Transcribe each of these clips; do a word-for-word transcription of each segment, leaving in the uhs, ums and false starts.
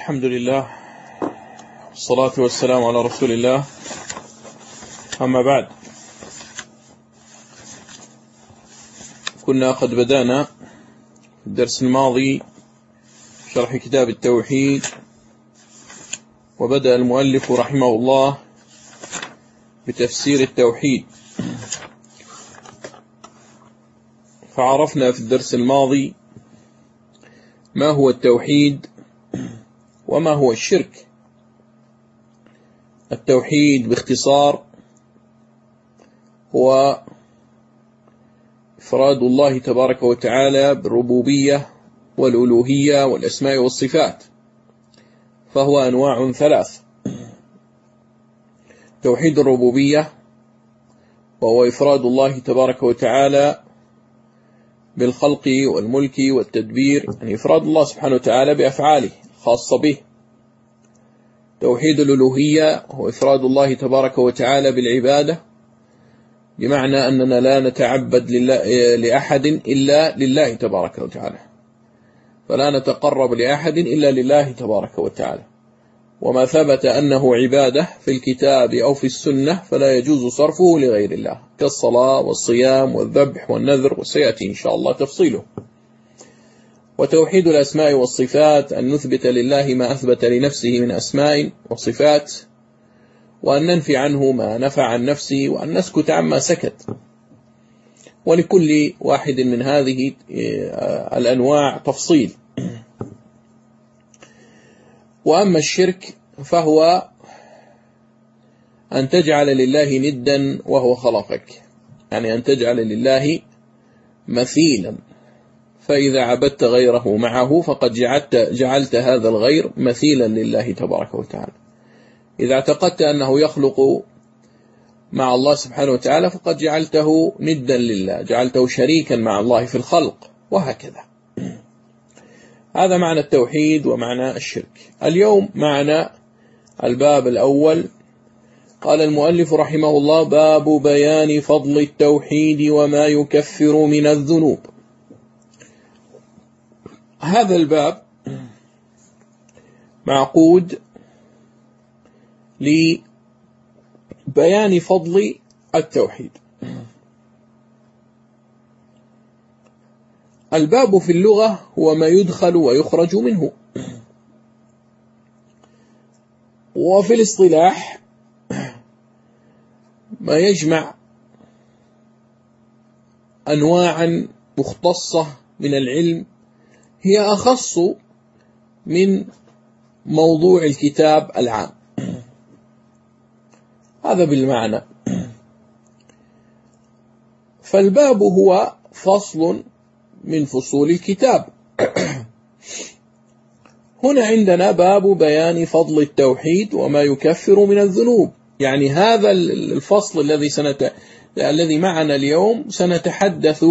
الحمد لله والصلاة والسلام على رسول الله. أما بعد، كنا قد بدأنا في الدرس الماضي شرح كتاب التوحيد، وبدأ المؤلف رحمه الله بتفسير التوحيد. فعرفنا في الدرس الماضي ما هو التوحيد وما هو الشرك. التوحيد باختصار هو إفراد الله تبارك وتعالى بالربوبية والألوهية والأسماء والصفات، فهو أنواع ثلاث: توحيد الربوبية، وهو إفراد الله تبارك وتعالى بالخلق والملك والتدبير، يعني إفراد الله سبحانه وتعالى بأفعاله خاصة به. توحيد الألوهية هو إفراد الله تبارك وتعالى بالعبادة، بمعنى أننا لا نتعبد لأحد إلا لله تبارك وتعالى، فلا نتقرب لأحد إلا لله تبارك وتعالى، وما ثبت أنه عبادة في الكتاب أو في السنة فلا يجوز صرفه لغير الله، كالصلاة والصيام والذبح والنذر، وسيأتي إن شاء الله تفصيله. وتوحيد الأسماء والصفات أن نثبت لله ما أثبت لنفسه من أسماء وصفات، وأن ننفي عنه ما نفى عن نفسه، وأن نسكت عما سكت. ولكل واحد من هذه الأنواع تفصيل. وأما الشرك فهو أن تجعل لله ندا وهو خلقك، يعني أن تجعل لله مثيلا، فإذا عبدت غيره معه فقد جعلت, جعلت هذا الغير مثيلا لله تبارك وتعالى. إذا اعتقدت أنه يخلق مع الله سبحانه وتعالى فقد جعلته ندا لله، جعلته شريكا مع الله في الخلق، وهكذا. هذا معنى التوحيد ومعنى الشرك. اليوم معنى الباب الأول. قال المؤلف رحمه الله: باب بيان فضل التوحيد وما يكفر من الذنوب. هذا الباب معقود لبيان فضل التوحيد. الباب في اللغة هو ما يدخل ويخرج منه، وفي الاصطلاح ما يجمع أنواعا مختصة من العلم هي أخص من موضوع الكتاب العام. هذا بالمعنى. فالباب هو فصل من فصول الكتاب. هنا عندنا باب بيان فضل التوحيد وما يكفر من الذنوب، يعني هذا الفصل الذي سنت... الذي معنا اليوم سنتحدث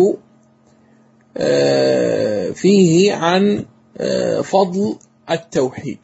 فيه عن فضل التوحيد.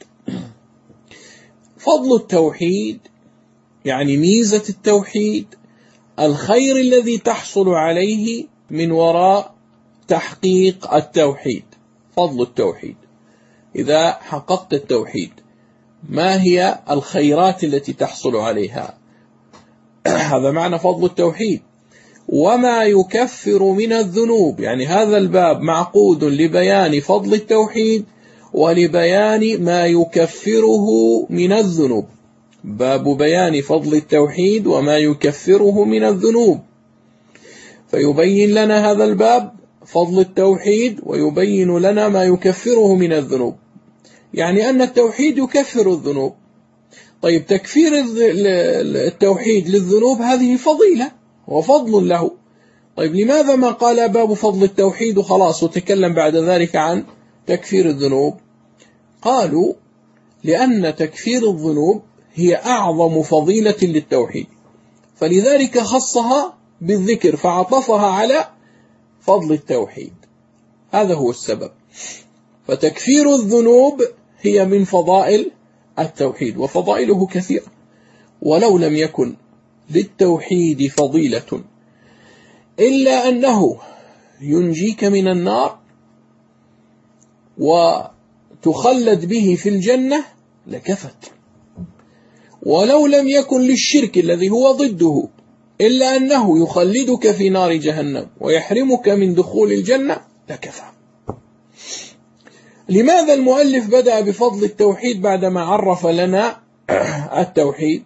فضل التوحيد يعني ميزة التوحيد، الخير الذي تحصل عليه من وراء تحقيق التوحيد. فضل التوحيد، إذا حققت التوحيد ما هي الخيرات التي تحصل عليها؟ هذا معنى فضل التوحيد. وما يكفر من الذنوب، يعني هذا الباب معقود لبيان فضل التوحيد ولبيان ما يكفره من الذنوب. باب بيان فضل التوحيد وما يكفره من الذنوب، فيبين لنا هذا الباب فضل التوحيد ويبين لنا ما يكفره من الذنوب، يعني أن التوحيد يكفر الذنوب. طيب، تكفير التوحيد للذنوب هذه فضيلة وفضل له. طيب، لماذا ما قال باب فضل التوحيد وخلاص وتكلم بعد ذلك عن تكفير الذنوب؟ قالوا لأن تكفير الذنوب هي أعظم فضيلة للتوحيد، فلذلك خصها بالذكر فعطفها على فضل التوحيد. هذا هو السبب. فتكفير الذنوب هي من فضائل التوحيد، وفضائله كثيرة. ولو لم يكن للتوحيد فضيلة إلا أنه ينجيك من النار تخلد به في الجنة لكفت، ولو لم يكن للشرك الذي هو ضده إلا أنه يخلدك في نار جهنم ويحرمك من دخول الجنة لكفى. لماذا المؤلف بدأ بفضل التوحيد بعدما عرف لنا التوحيد؟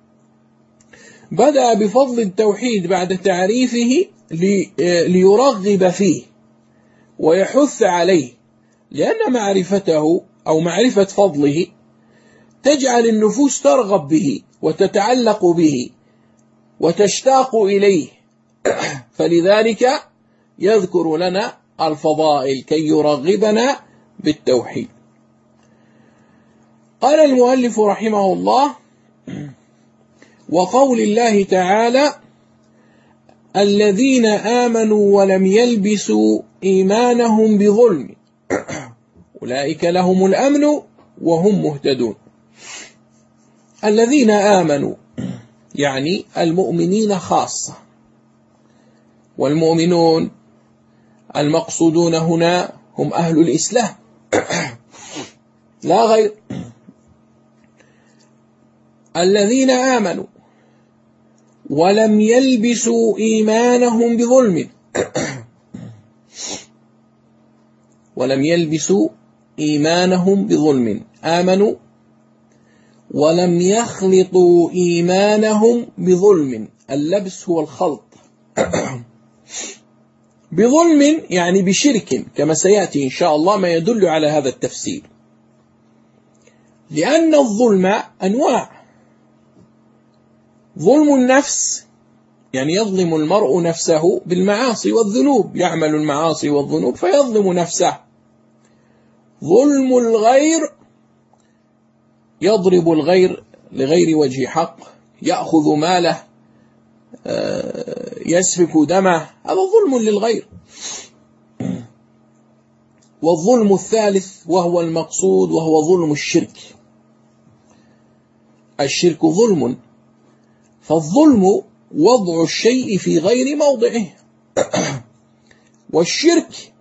بدأ بفضل التوحيد بعد تعريفه ليرغب فيه ويحث عليه، لأن معرفته أو معرفة فضله تجعل النفوس ترغب به وتتعلق به وتشتاق إليه، فلذلك يذكر لنا الفضائل كي يرغبنا بالتوحيد. قال المؤلف رحمه الله: وقول الله تعالى: الذين آمنوا ولم يلبسوا إيمانهم بظلم أولئك لهم الأمن وهم مهتدون. الذين آمنوا يعني المؤمنين خاصة، والمؤمنون المقصودون هنا هم أهل الإسلام لا غير. الذين آمنوا ولم يلبسوا إيمانهم بظلم ولم يلبسوا إيمانهم بظلم، آمنوا ولم يخلطوا إيمانهم بظلم. اللبس هو الخلط بظلم يعني بشرك، كما سيأتي إن شاء الله ما يدل على هذا التفسير، لأن الظلم أنواع. ظلم النفس يعني يظلم المرء نفسه بالمعاصي والذنوب، يعمل المعاصي والذنوب فيظلم نفسه. ظلم الغير يضرب الغير لغير وجه حق، يأخذ ماله، يسفك دمه، هذا ظلم للغير. والظلم الثالث وهو المقصود وهو ظلم الشرك. الشرك ظلم، فالظلم وضع الشيء في غير موضعه، والشرك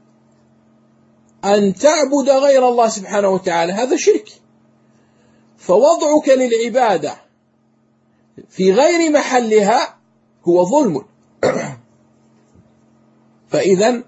أن تعبد غير الله سبحانه وتعالى، هذا شرك. فوضعك للعبادة في غير محلها هو ظلم. فإذا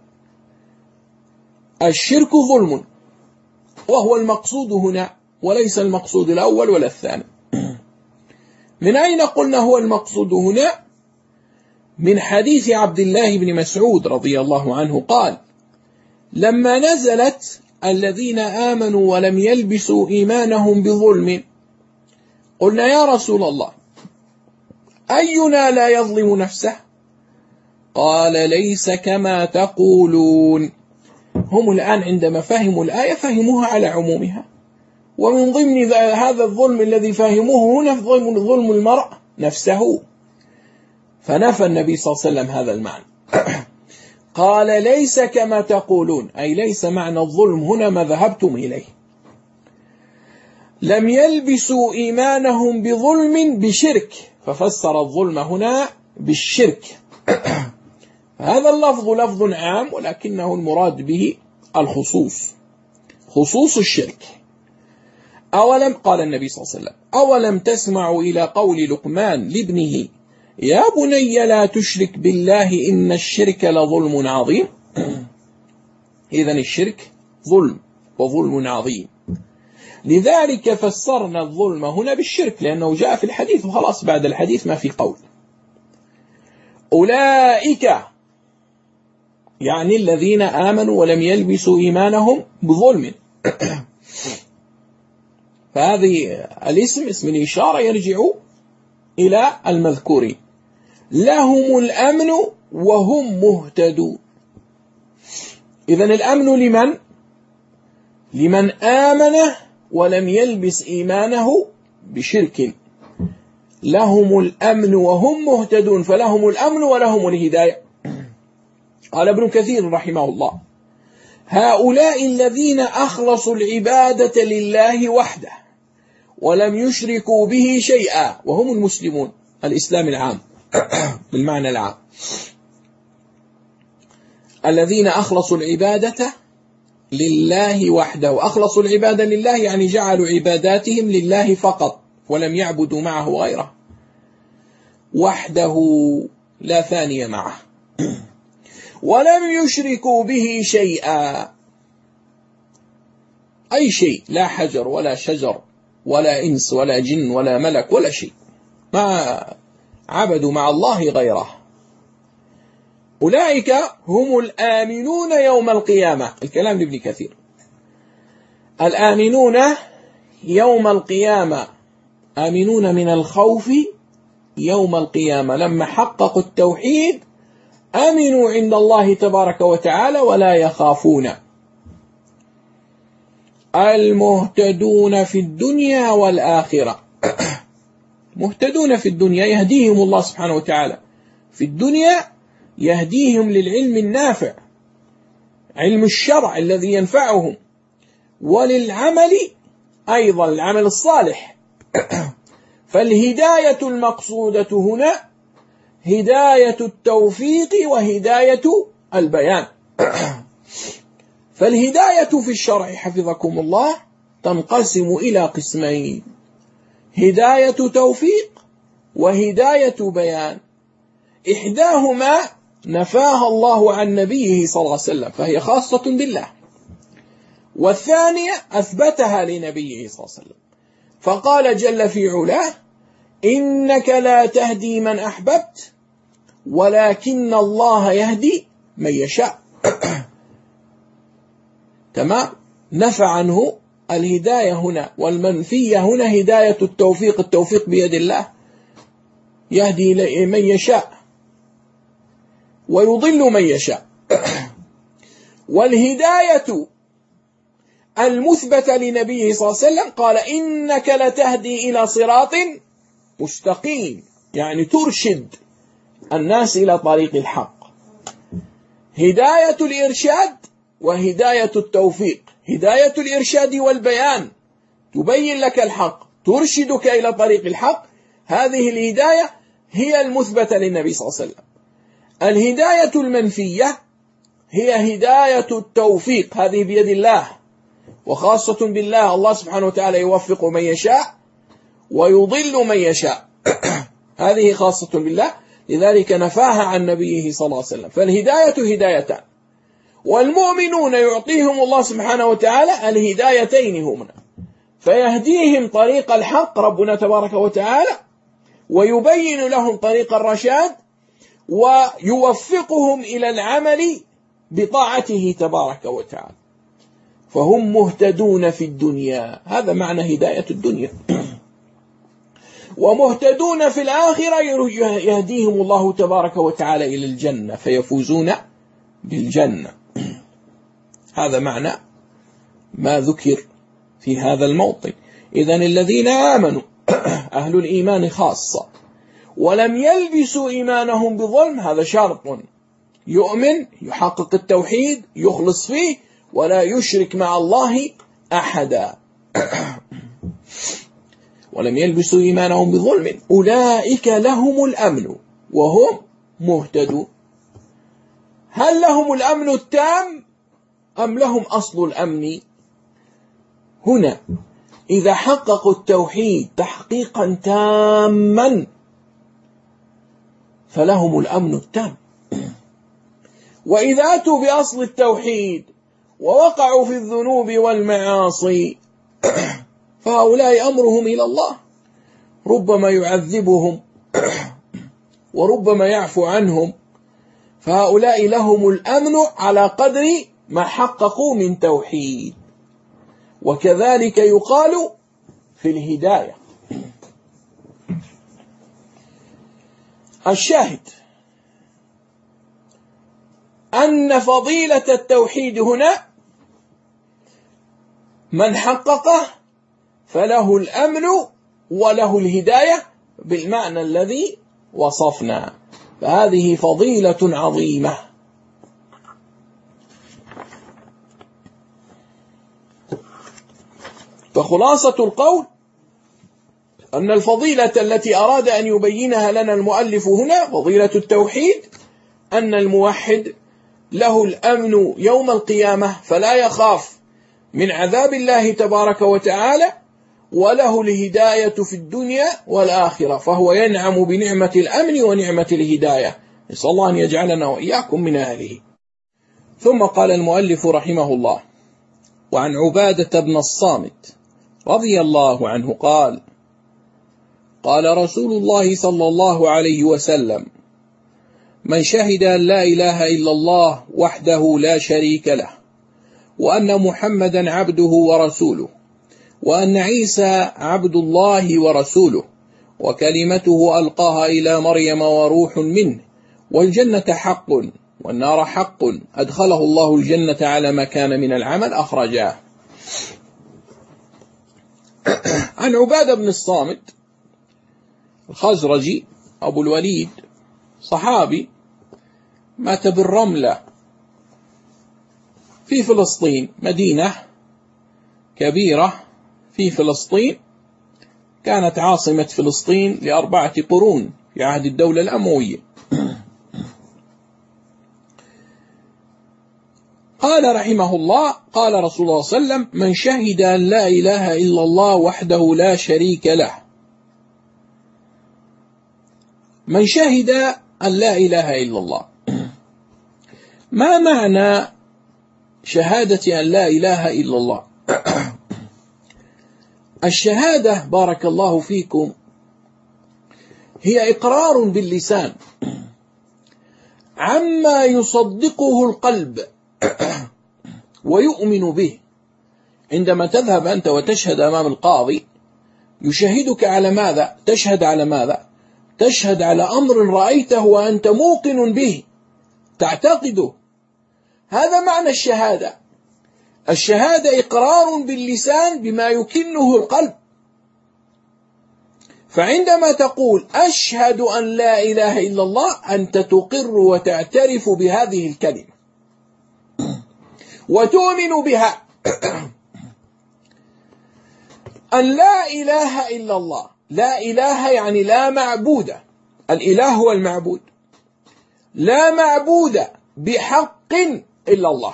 الشرك ظلم وهو المقصود هنا، وليس المقصود الأول ولا الثاني. من أين قلنا هو المقصود هنا؟ من حديث عبد الله بن مسعود رضي الله عنه قال: لما نزلت الذين آمنوا ولم يلبسوا إيمانهم بظلم قلنا يا رسول الله أينا لا يظلم نفسه؟ قال: ليس كما تقولون. هم الآن عندما فهموا الآية فهموها على عمومها، ومن ضمن هذا الظلم الذي فهموه هنا ظلم المرء نفسه، فنفى النبي صلى الله عليه وسلم هذا المعنى. قال: ليس كما تقولون، أي ليس معنى الظلم هنا ما ذهبتم إليه. لم يلبسوا إيمانهم بظلم بشرك، ففسر الظلم هنا بالشرك. هذا اللفظ لفظ عام، ولكنه المراد به الخصوص، خصوص الشرك. أولم قال النبي صلى الله عليه وسلم: أولم تسمعوا إلى قول لقمان لابنه يا بني لا تشرك بالله إن الشرك لظلم عظيم. إذن الشرك ظلم وظلم عظيم، لذلك فسرنا الظلم هنا بالشرك، لأنه جاء في الحديث وخلاص بعد الحديث ما في قول. أولئك يعني الذين آمنوا ولم يلبسوا إيمانهم بظلم. فهذه الاسم اسم الإشارة يرجع إلى المذكورين. لهم الأمن وهم مهتدون. إذن الأمن لمن؟ لمن آمن ولم يلبس إيمانه بشرك. لهم الأمن وهم مهتدون، فلهم الأمن ولهم الهداية. قال ابن كثير رحمه الله: هؤلاء الذين أخلصوا العبادة لله وحده ولم يشركوا به شيئا، وهم المسلمون، الإسلام العام بالمعنى العام. الذين أخلصوا العبادة لله وحده، أخلصوا العبادة لله يعني جعلوا عباداتهم لله فقط ولم يعبدوا معه غيره وحده لا ثاني معه، ولم يشركوا به شيئا، أي شيء، لا حجر ولا شجر ولا إنس ولا جن ولا ملك ولا شيء، ما عبدوا مع الله غيره. أولئك هم الآمنون يوم القيامة. الكلام لابن كثير. الآمنون يوم القيامة، آمنون من الخوف يوم القيامة، لما حققوا التوحيد آمنوا عند الله تبارك وتعالى ولا يخافون. المهتدون في الدنيا والآخرة، مهتدون في الدنيا يهديهم الله سبحانه وتعالى، في الدنيا يهديهم للعلم النافع، علم الشرع الذي ينفعهم، وللعمل أيضا العمل الصالح. فالهداية المقصودة هنا هداية التوفيق وهداية البيان. فالهداية في الشرع حفظكم الله تنقسم إلى قسمين: هداية توفيق وهداية بيان. إحداهما نفاها الله عن نبيه صلى الله عليه وسلم فهي خاصة بالله، والثانية أثبتها لنبيه صلى الله عليه وسلم، فقال جل في علاه: إنك لا تهدي من أحببت ولكن الله يهدي من يشاء. تمام. نفى عنه الهداية هنا، والمنفية هنا هداية التوفيق، التوفيق بيد الله، يهدي من يشاء ويضل من يشاء. والهداية المثبتة لنبيه صلى الله عليه وسلم قال: إنك لتهدي إلى صراط مستقيم، يعني ترشد الناس إلى طريق الحق. هداية الإرشاد وهداية التوفيق. هداية الإرشاد والبيان تبين لك الحق، ترشدك إلى طريق الحق، هذه الهداية هي المثبتة للنبي صلى الله عليه وسلم. الهداية المنفية هي هداية التوفيق، هذه بيد الله وخاصة بالله، الله سبحانه وتعالى يوفق من يشاء ويضل من يشاء. هذه خاصة بالله، لذلك نفاها عن نبيه صلى الله عليه وسلم. فالهداية هدايتان، والمؤمنون يعطيهم الله سبحانه وتعالى الهدايتين هنا، فيهديهم طريق الحق ربنا تبارك وتعالى، ويبين لهم طريق الرشاد، ويوفقهم إلى العمل بطاعته تبارك وتعالى، فهم مهتدون في الدنيا. هذا معنى هداية الدنيا. ومهتدون في الآخرة يهديهم الله تبارك وتعالى إلى الجنة فيفوزون بالجنة. هذا معنى ما ذكر في هذا الموطن. إذن الذين آمنوا أهل الإيمان خاصة ولم يلبسوا إيمانهم بظلم، هذا شرط، يؤمن يحقق التوحيد يخلص فيه ولا يشرك مع الله أحدا. ولم يلبسوا إيمانهم بظلم أولئك لهم الأمن وهم مهتدون. هل لهم الأمن التام أم لهم أصل الأمن؟ هنا إذا حققوا التوحيد تحقيقا تاما فلهم الأمن التام، وإذا أتوا بأصل التوحيد ووقعوا في الذنوب والمعاصي فهؤلاء أمرهم إلى الله، ربما يعذبهم وربما يعفو عنهم، فهؤلاء لهم الأمن على قدر ما حققوا من توحيد. وكذلك يقال في الهداية. الشاهد أن فضيلة التوحيد هنا من حققه فله الأمن وله الهداية بالمعنى الذي وصفنا، فهذه فضيلة عظيمة. فخلاصة القول أن الفضيلة التي أراد أن يبينها لنا المؤلف هنا فضيلة التوحيد، أن الموحد له الأمن يوم القيامة فلا يخاف من عذاب الله تبارك وتعالى، وله الهداية في الدنيا والآخرة، فهو ينعم بنعمة الأمن ونعمة الهداية. نسأل الله أن يجعلنا وإياكم من أهله. ثم قال المؤلف رحمه الله: وعن عبادة بن الصامت رضي الله عنه قال: قال رسول الله صلى الله عليه وسلم: من شهد أن لا إله إلا الله وحده لا شريك له، وأن محمدا عبده ورسوله، وأن عيسى عبد الله ورسوله، وكلمته ألقاها إلى مريم وروح منه، والجنة حق والنار حق، أدخله الله الجنة على ما كان من العمل، أخرجاه. عن عبادة بن الصامت الخزرجي أبو الوليد، صحابي، مات بالرملة في فلسطين، مدينة كبيرة في فلسطين، كانت عاصمة فلسطين لأربعة قرون في عهد الدولة الأموية. قال رحمه الله: قال رسول الله صلى الله عليه وسلم: من شهد أن لا إله إلا الله وحده لا شريك له. من شهد أن لا إله إلا الله، ما معنى شهادة أن لا إله إلا الله؟ الشهادة بارك الله فيكم هي إقرار باللسان عما يصدقه القلب ويؤمن به. عندما تذهب أنت وتشهد أمام القاضي يشهدك على ماذا؟ تشهد على ماذا؟ تشهد على أمر رأيته وأنت موقن به، تعتقده. هذا معنى الشهادة. الشهادة إقرار باللسان بما يكنه القلب. فعندما تقول أشهد أن لا إله إلا الله، أنت تقر وتعترف بهذه الكلمة وتؤمن بها. أن لا إله إلا الله، لا إله يعني لا معبود، الإله هو المعبود، لا معبود بحق إلا الله.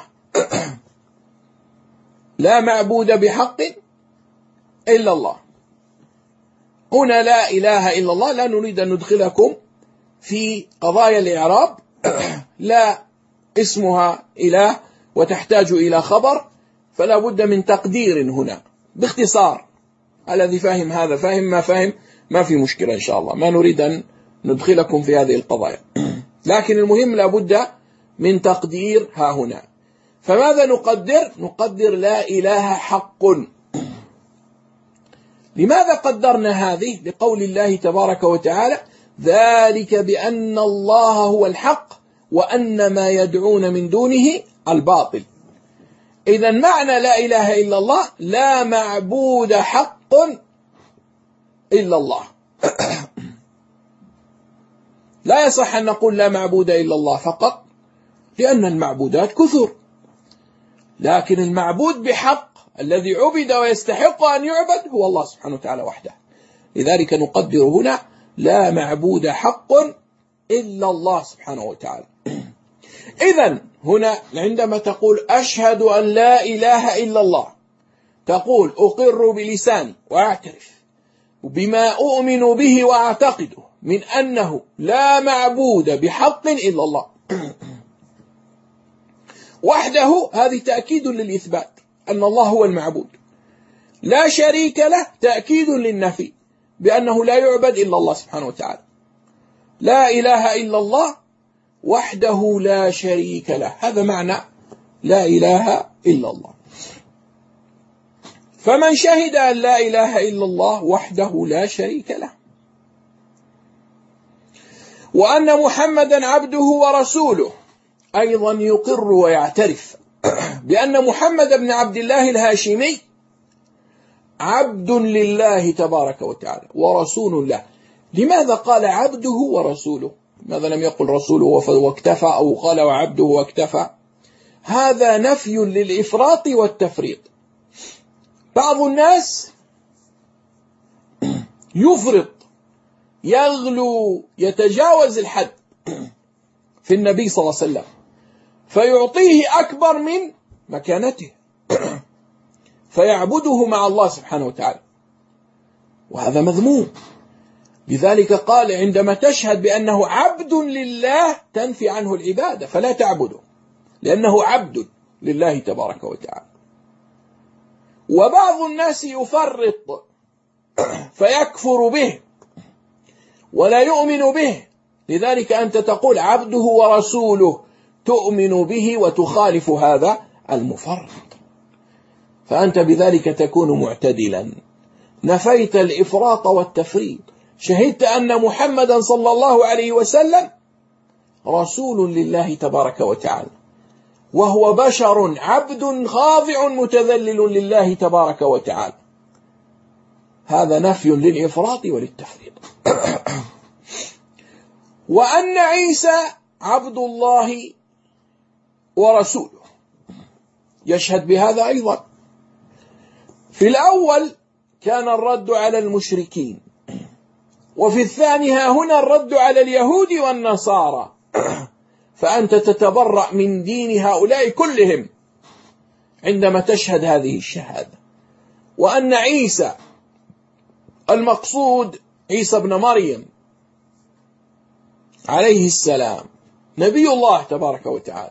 لا معبود بحق إلا الله. هنا لا إله إلا الله لا نريد أن ندخلكم في قضايا الإعراب، لا اسمها إله وتحتاج إلى خبر، فلا بد من تقدير هنا باختصار. الذي فاهم هذا فاهم، ما فاهم ما في مشكلة إن شاء الله، ما نريد أن ندخلكم في هذه القضايا، لكن المهم لا بد من تقدير ها هنا. فماذا نقدر؟ نقدر لا إله حق. لماذا قدرنا هذه؟ لقول الله تبارك وتعالى: ذلك بأن الله هو الحق وأن ما يدعون من دونه الباطل. إذا معنى لا إله إلا الله لا معبود حق إلا الله. لا يصح أن نقول لا معبود إلا الله فقط، لأن المعبودات كثر، لكن المعبود بحق الذي عبد ويستحق أن يعبد هو الله سبحانه وتعالى وحده. لذلك نقدر هنا لا معبود حق إلا الله سبحانه وتعالى. إذن هنا عندما تقول أشهد أن لا إله إلا الله، تقول أقر بلساني وأعترف بما أؤمن به وأعتقده من أنه لا معبود بحق إلا الله وحده. هذه تأكيد للإثبات أن الله هو المعبود. لا شريك له تأكيد للنفي بأنه لا يعبد إلا الله سبحانه وتعالى. لا إله إلا الله وحده لا شريك له، هذا معنى لا إله إلا الله. فمن شهد أن لا إله إلا الله وحده لا شريك له، وأن محمدا عبده ورسوله، أيضا يقر ويعترف بأن محمد بن عبد الله الهاشمي عبد لله تبارك وتعالى ورسول له. لماذا قال عبده ورسوله؟ ماذا لم يقل رسوله واكتفى، أو قال وعبده واكتفى؟ هذا نفي للإفراط والتفريط. بعض الناس يفرط، يغلو، يتجاوز الحد في النبي صلى الله عليه وسلم، فيعطيه أكبر من مكانته فيعبده مع الله سبحانه وتعالى، وهذا مذموم. لذلك قال عندما تشهد بأنه عبد لله تنفي عنه العبادة فلا تعبده، لأنه عبد لله تبارك وتعالى. وبعض الناس يفرط فيكفر به ولا يؤمن به، لذلك أنت تقول عبده ورسوله، تؤمن به وتخالف هذا المفرط، فأنت بذلك تكون معتدلا، نفيت الإفراط والتفريط، شهدت أن محمدا صلى الله عليه وسلم رسول لله تبارك وتعالى، وهو بشر عبد خاضع متذلل لله تبارك وتعالى. هذا نفي للإفراط وللتفريط. وأن عيسى عبد الله ورسوله يشهد بهذا أيضا. في الأول كان الرد على المشركين، وفي الثاني ها هنا الرد على اليهود والنصارى، فأنت تتبرأ من دين هؤلاء كلهم عندما تشهد هذه الشهادة. وأن عيسى المقصود عيسى ابن مريم عليه السلام نبي الله تبارك وتعالى،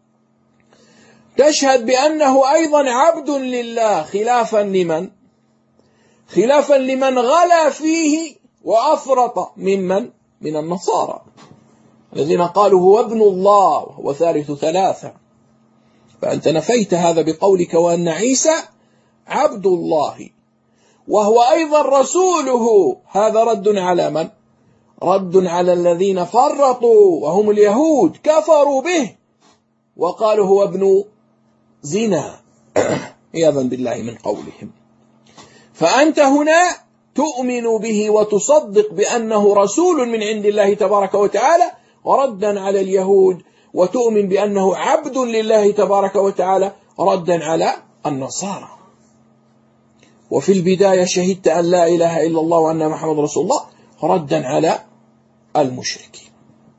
تشهد بأنه أيضا عبد لله، خلافا لمن؟ خلافا لمن غلا فيه وأفرط ممن؟ من النصارى الذين قالوا هو ابن الله وهو ثالث ثلاثة. فأنت نفيت هذا بقولك وأن عيسى عبد الله وهو أيضا رسوله. هذا رد على من؟ رد على الذين فرطوا وهم اليهود، كفروا به وقالوا هو ابن زنا عياذا بالله من قولهم. فأنت هنا تؤمن به وتصدق بأنه رسول من عند الله تبارك وتعالى، وردا على اليهود، وتؤمن بأنه عبد لله تبارك وتعالى ردا على النصارى. وفي البداية شهدت أن لا إله إلا الله وأن محمد رسول الله ردا على المشركين.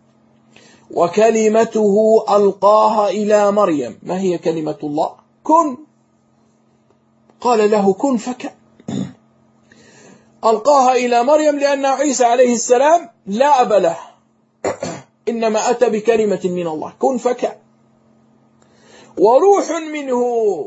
وكلمته ألقاها إلى مريم. ما هي كلمة الله؟ كن، قال له كن فكان. ألقاها إلى مريم لأن عيسى عليه السلام لا أب له، إنما أتى بكلمة من الله كن فكان، وروح منه.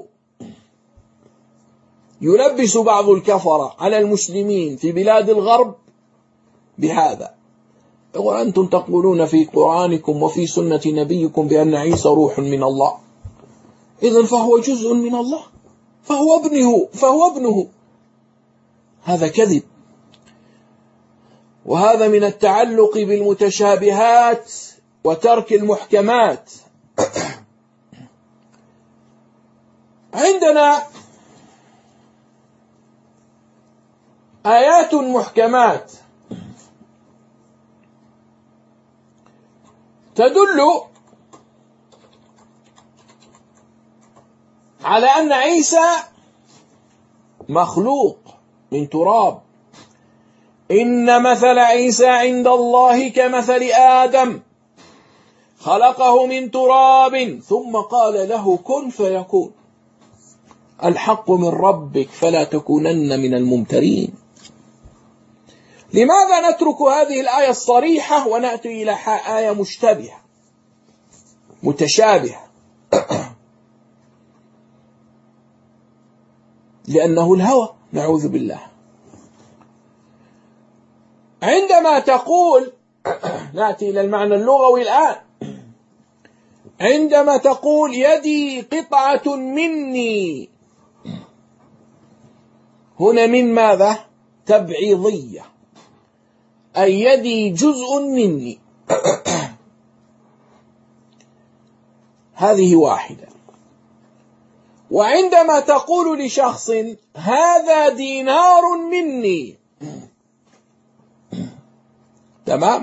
يلبس بعض الكفرة على المسلمين في بلاد الغرب بهذا، وأنتم تقولون في قرآنكم وفي سنة نبيكم بأن عيسى روح من الله، إذن فهو جزء من الله، فهو ابنه فهو ابنه هذا كذب. وهذا من التعلق بالمتشابهات وترك المحكمات. عندنا آيات محكمات تدل على أن عيسى مخلوق من تراب. إن مثل عيسى عند الله كمثل آدم خلقه من تراب ثم قال له كن فيكون. الحق من ربك فلا تكونن من الممترين. لماذا نترك هذه الآية الصريحة ونأتي إلى آية مشتبهة متشابهة؟ لأنه الهوى، نعوذ بالله. عندما تقول نأتي إلى المعنى اللغوي الآن، عندما تقول يدي قطعة مني، هنا من ماذا؟ تبعيضية، أي يدي جزء مني. هذه واحدة. وعندما تقول لشخص هذا دينار مني، تمام،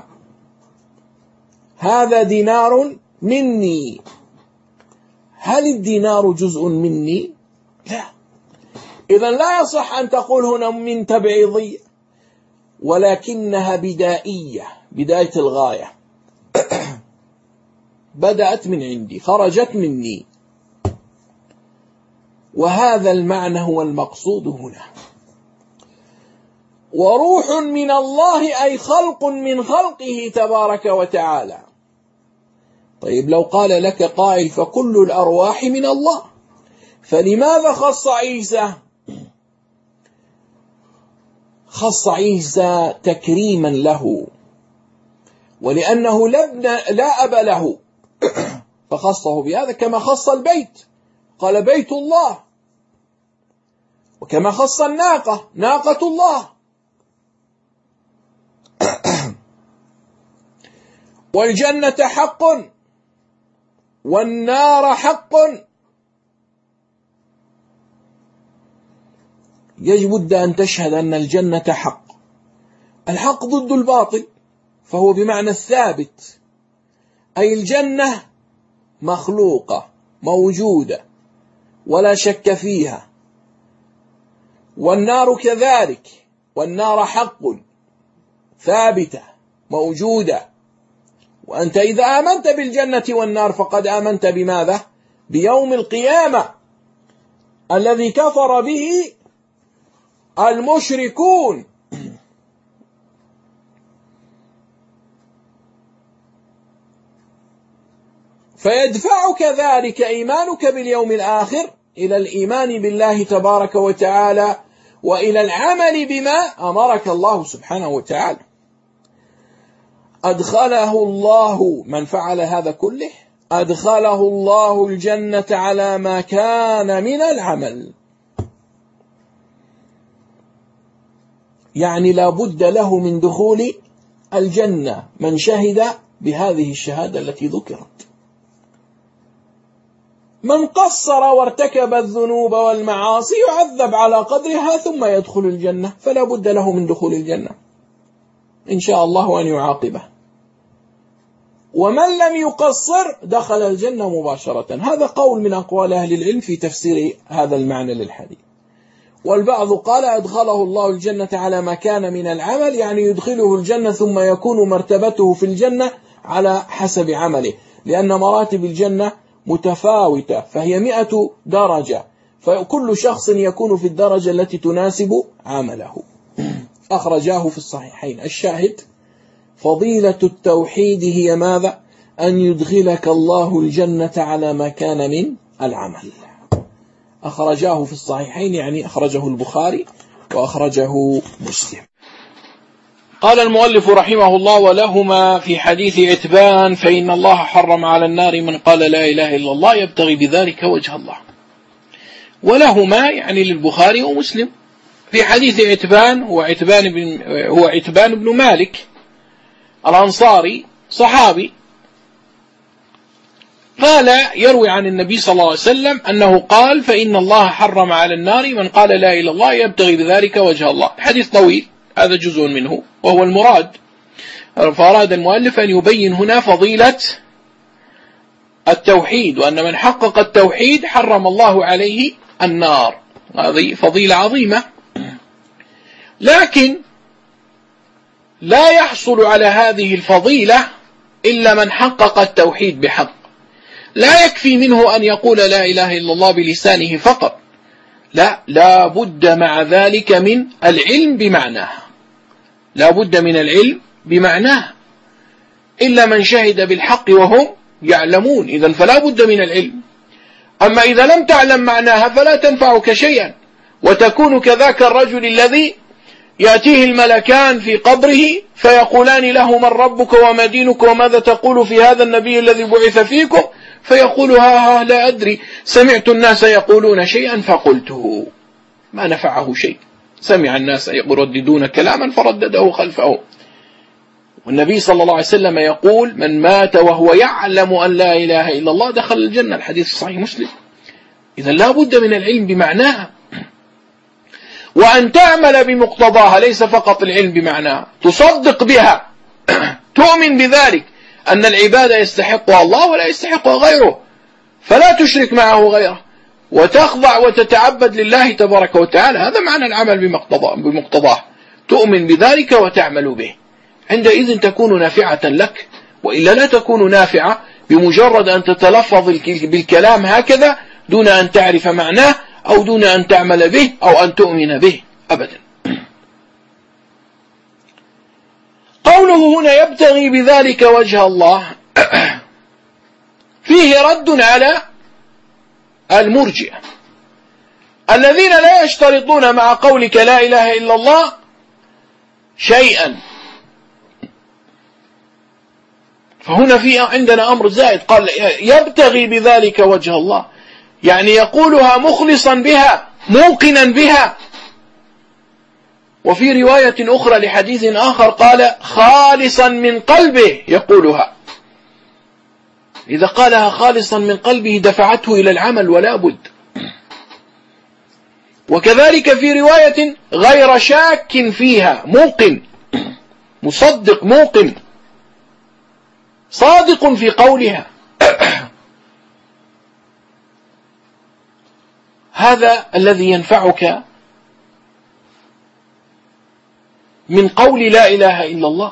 هذا دينار مني، هل الدينار جزء مني؟ لا. إذن لا يصح أن تقول هنا من تبعيضية، ولكنها بدائية، بداية الغاية. بدأت من عندي، خرجت مني. وهذا المعنى هو المقصود هنا. وروح من الله أي خلق من خلقه تبارك وتعالى. طيب لو قال لك قائل فكل الأرواح من الله، فلماذا خص عيسى؟ خص عيسى تكريما له، ولأنه لا أب له فخصه بهذا، كما خص البيت قال بيت الله، وكما خص الناقة ناقة الله. والجنة حق والنار حق، يجب أن تشهد أن الجنة حق. الحق ضد الباطل، فهو بمعنى الثابت، أي الجنة مخلوقة موجودة ولا شك فيها، والنار كذلك، والنار حق ثابتة موجودة. وأنت إذا آمنت بالجنة والنار فقد آمنت بماذا؟ بيوم القيامة الذي كفر به المشركون. فيدفعك ذلك إيمانك باليوم الآخر إلى الإيمان بالله تبارك وتعالى، وإلى العمل بما أمرك الله سبحانه وتعالى. أدخله الله، من فعل هذا كله أدخله الله الجنة على ما كان من العمل، يعني لا بد له من دخول الجنة من شهد بهذه الشهادة التي ذكرت. من قصر وارتكب الذنوب والمعاصي يعذب على قدرها ثم يدخل الجنة، فلا بد له من دخول الجنة إن شاء الله أن يعاقبه. ومن لم يقصر دخل الجنة مباشرة. هذا قول من أقوال أهل العلم في تفسير هذا المعنى للحديث. والبعض قال أدخله الله الجنة على ما كان من العمل، يعني يدخله الجنة ثم يكون مرتبته في الجنة على حسب عمله، لأن مراتب الجنة متفاوتة، فهي مئة درجة، فكل شخص يكون في الدرجة التي تناسب عمله. أخرجاه في الصحيحين. الشاهد فضيلة التوحيد هي ماذا؟ أن يدخلك الله الجنة على ما كان من العمل. أخرجاه في الصحيحين، يعني أخرجه البخاري وأخرجه مسلم. قال المؤلف رحمه الله: ولهما في حديث عتبان فإن الله حرم على النار من قال لا إله إلا الله يبتغي بذلك وجه الله. ولهما يعني للبخاري ومسلم. في حديث عتبان هو عتبان بن, هو عتبان بن مالك الأنصاري صحابي، قال يروي عن النبي صلى الله عليه وسلم أنه قال: فإن الله حرم على النار من قال لا إله إلا الله يبتغي بذلك وجه الله. حديث طويل، هذا جزء منه وهو المراد. فأراد المؤلف أن يبين هنا فضيلة التوحيد، وأن من حقق التوحيد حرم الله عليه النار. هذه فضيلة عظيمة، لكن لا يحصل على هذه الفضيلة إلا من حقق التوحيد بحق. لا يكفي منه أن يقول لا إله إلا الله بلسانه فقط، لا لا بد مع ذلك من العلم بمعناها، لا بد من العلم بمعناها، إلا من شهد بالحق وهم يعلمون، إذن فلا بد من العلم. أما إذا لم تعلم معناها فلا تنفعك شيئا، وتكون كذاك الرجل الذي يأتيه الملكان في قبره فيقولان له: من ربك وما دينك وماذا تقول في هذا النبي الذي بعث فيكم؟ فيقول: ها ها لا أدري، سمعت الناس يقولون شيئا فقلته. ما نفعه شيء، سمع الناس يرددون كلاما فردده خلفه. والنبي صلى الله عليه وسلم يقول: من مات وهو يعلم أن لا إله إلا الله دخل الجنة. الحديث صحيح مسلم. إذن لا بد من العلم بمعناها، وأن تعمل بمقتضاها، ليس فقط العلم بمعناها، تصدق بها، تؤمن بذلك أن العبادة يستحقها الله ولا يستحقها غيره، فلا تشرك معه غيره، وتخضع وتتعبد لله تبارك وتعالى. هذا معنى العمل بمقتضاه، تؤمن بذلك وتعمل به. عندئذ تكون نافعة لك، وإلا لا تكون نافعة بمجرد أن تتلفظ بالكلام هكذا دون أن تعرف معناه أو دون أن تعمل به أو أن تؤمن به أبدا. قوله هنا يبتغي بذلك وجه الله فيه رد على المرجئة الذين لا يشترطون مع قولك لا إله إلا الله شيئا. فهنا في عندنا أمر زائد، قال يبتغي بذلك وجه الله، يعني يقولها مخلصا بها موقنا بها. وفي رواية أخرى لحديث آخر قال خالصا من قلبه يقولها. إذا قالها خالصا من قلبه دفعته إلى العمل ولا بد. وكذلك في رواية غير شاك فيها، موقن، مصدق، موقن، صادق في قولها. هذا الذي ينفعك من قول لا إله إلا الله.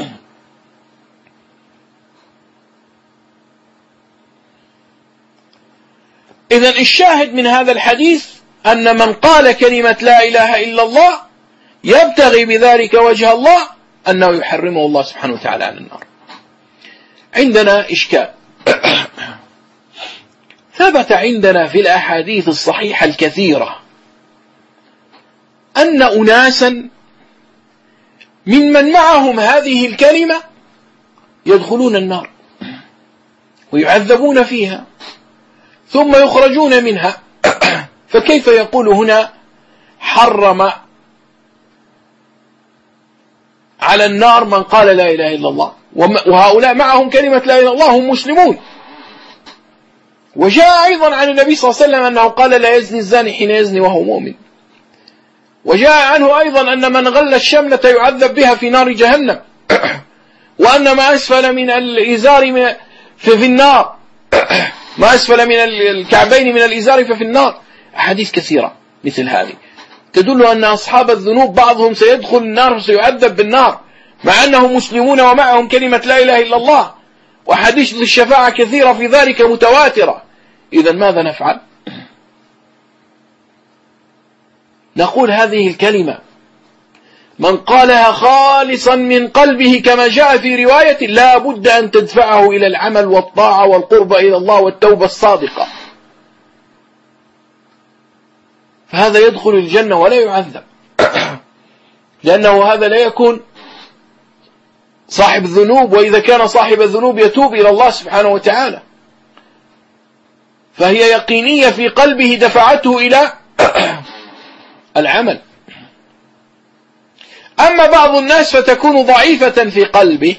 إذن الشاهد من هذا الحديث أن من قال كلمة لا إله إلا الله يبتغي بذلك وجه الله أنه يحرمه الله سبحانه وتعالى عن النار. عندنا إشكال. ثبت عندنا في الأحاديث الصحيحة الكثيرة أن أناسا ممن معهم هذه الكلمة يدخلون النار ويعذبون فيها ثم يخرجون منها. فكيف يقول هنا حرم على النار من قال لا إله إلا الله، وهؤلاء معهم كلمة لا إله إلا الله هم مسلمون. وجاء أيضا عن النبي صلى الله عليه وسلم أنه قال لا يزني الزاني حين يزني وهو مؤمن. وجاء عنه أيضا أن من غل الشملة يعذب بها في نار جهنم، وأن ما أسفل من الإزار في النار، ما أسفل من الكعبين من الإزار ففي النار. أحاديث كثيرة مثل هذه تدل أن أصحاب الذنوب بعضهم سيدخل النار وسيعذب بالنار مع أنهم مسلمون ومعهم كلمة لا إله إلا الله. وحديث الشفاعة كثيرة في ذلك متواترة. إذا ماذا نفعل؟ نقول هذه الكلمة من قالها خالصا من قلبه كما جاء في رواية لا بد أن تدفعه إلى العمل والطاعة والقرب إلى الله والتوبة الصادقة، فهذا يدخل الجنة ولا يعذب، لأنه هذا لا يكون صاحب الذنوب، وإذا كان صاحب الذنوب يتوب إلى الله سبحانه وتعالى، فهي يقينية في قلبه دفعته إلى العمل. أما بعض الناس فتكون ضعيفة في قلبه،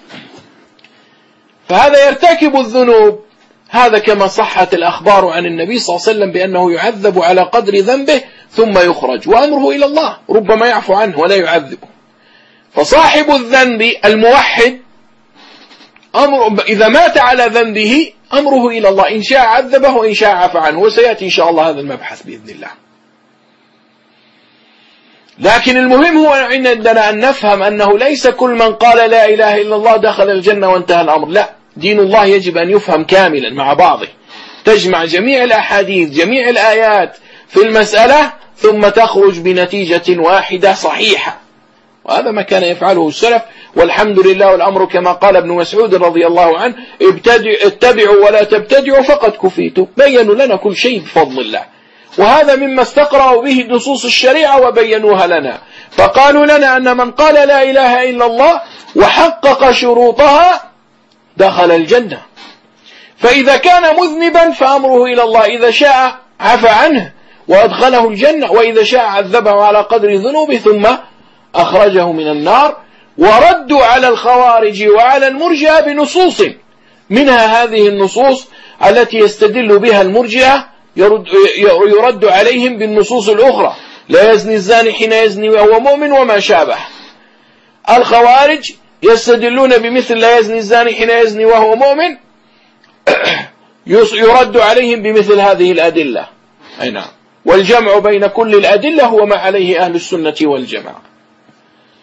فهذا يرتكب الذنوب، هذا كما صحت الأخبار عن النبي صلى الله عليه وسلم بأنه يعذب على قدر ذنبه ثم يخرج وأمره إلى الله، ربما يعفو عنه ولا يعذبه. فصاحب الذنب الموحد أمر إذا مات على ذنبه أمره إلى الله، إن شاء عذبه وإن شاء عفى عنه، وسيأتي إن شاء الله هذا المبحث بإذن الله. لكن المهم هو عندنا أن نفهم أنه ليس كل من قال لا إله إلا الله دخل الجنة وانتهى الأمر، لا، دين الله يجب أن يفهم كاملا مع بعضه، تجمع جميع الأحاديث جميع الآيات في المسألة ثم تخرج بنتيجة واحدة صحيحة. وهذا ما كان يفعله السلف، والحمد لله. والأمر كما قال ابن مسعود رضي الله عنه اتبعوا ولا تبتدعوا فقد كفيتم. بيّنوا لنا كل شيء بفضل الله، وهذا مما استقرأوا به نصوص الشريعة وبينوها لنا. فقالوا لنا أن من قال لا إله إلا الله وحقق شروطها دخل الجنة. فإذا كان مذنبا فأمره إلى الله، إذا شاء عفى عنه وأدخله الجنة، وإذا شاء عذبه على قدر ذنوبه ثم أخرجه من النار. وردوا على الخوارج وعلى المرجئة بنصوص، منها هذه النصوص التي يستدل بها المرجئة، يرد, يرد عليهم بالنصوص الأخرى: لا يزني الزاني حين يزني وهو مؤمن وما شابه. الخوارج يستدلون بمثل لا يزني الزاني حين يزني وهو مؤمن، يرد عليهم بمثل هذه الأدلة. أي نعم. والجمع بين كل الأدلة هو ما عليه أهل السنة والجماعة.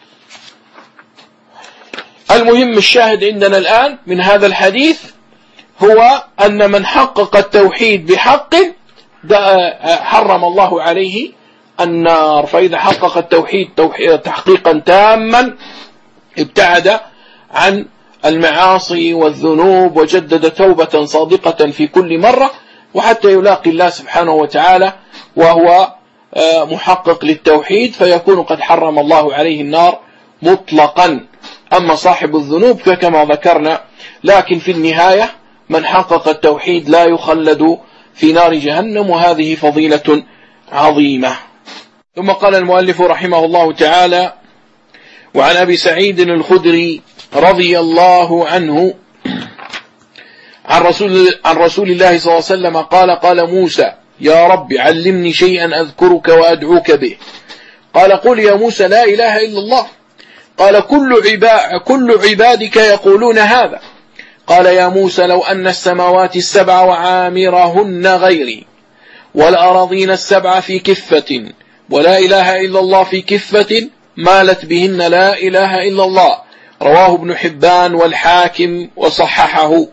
المهم الشاهد عندنا الآن من هذا الحديث هو أن من حقق التوحيد بحق حرم الله عليه النار. فإذا حقق التوحيد تحقيقا تاما ابتعد عن المعاصي والذنوب وجدد توبة صادقة في كل مرة، وحتى يلاقي الله سبحانه وتعالى وهو محقق للتوحيد، فيكون قد حرم الله عليه النار مطلقا. أما صاحب الذنوب فكما ذكرنا، لكن في النهاية من حقق التوحيد لا يخلد في نار جهنم، وهذه فضيلة عظيمة. ثم قال المؤلف رحمه الله تعالى: وعن أبي سعيد الخدري رضي الله عنه عن رسول, عن رسول الله صلى الله عليه وسلم قال: قال موسى: يا رب علمني شيئا أذكرك وأدعوك به. قال: قل يا موسى لا إله إلا الله. قال: كل, عبا كل عبادك يقولون هذا. قال: يا موسى لو أن السماوات السبع وعامرهن غيري والأراضين السبع في كفة ولا إله إلا الله في كفة مالت بهن لا إله إلا الله. رواه ابن حبان والحاكم وصححه.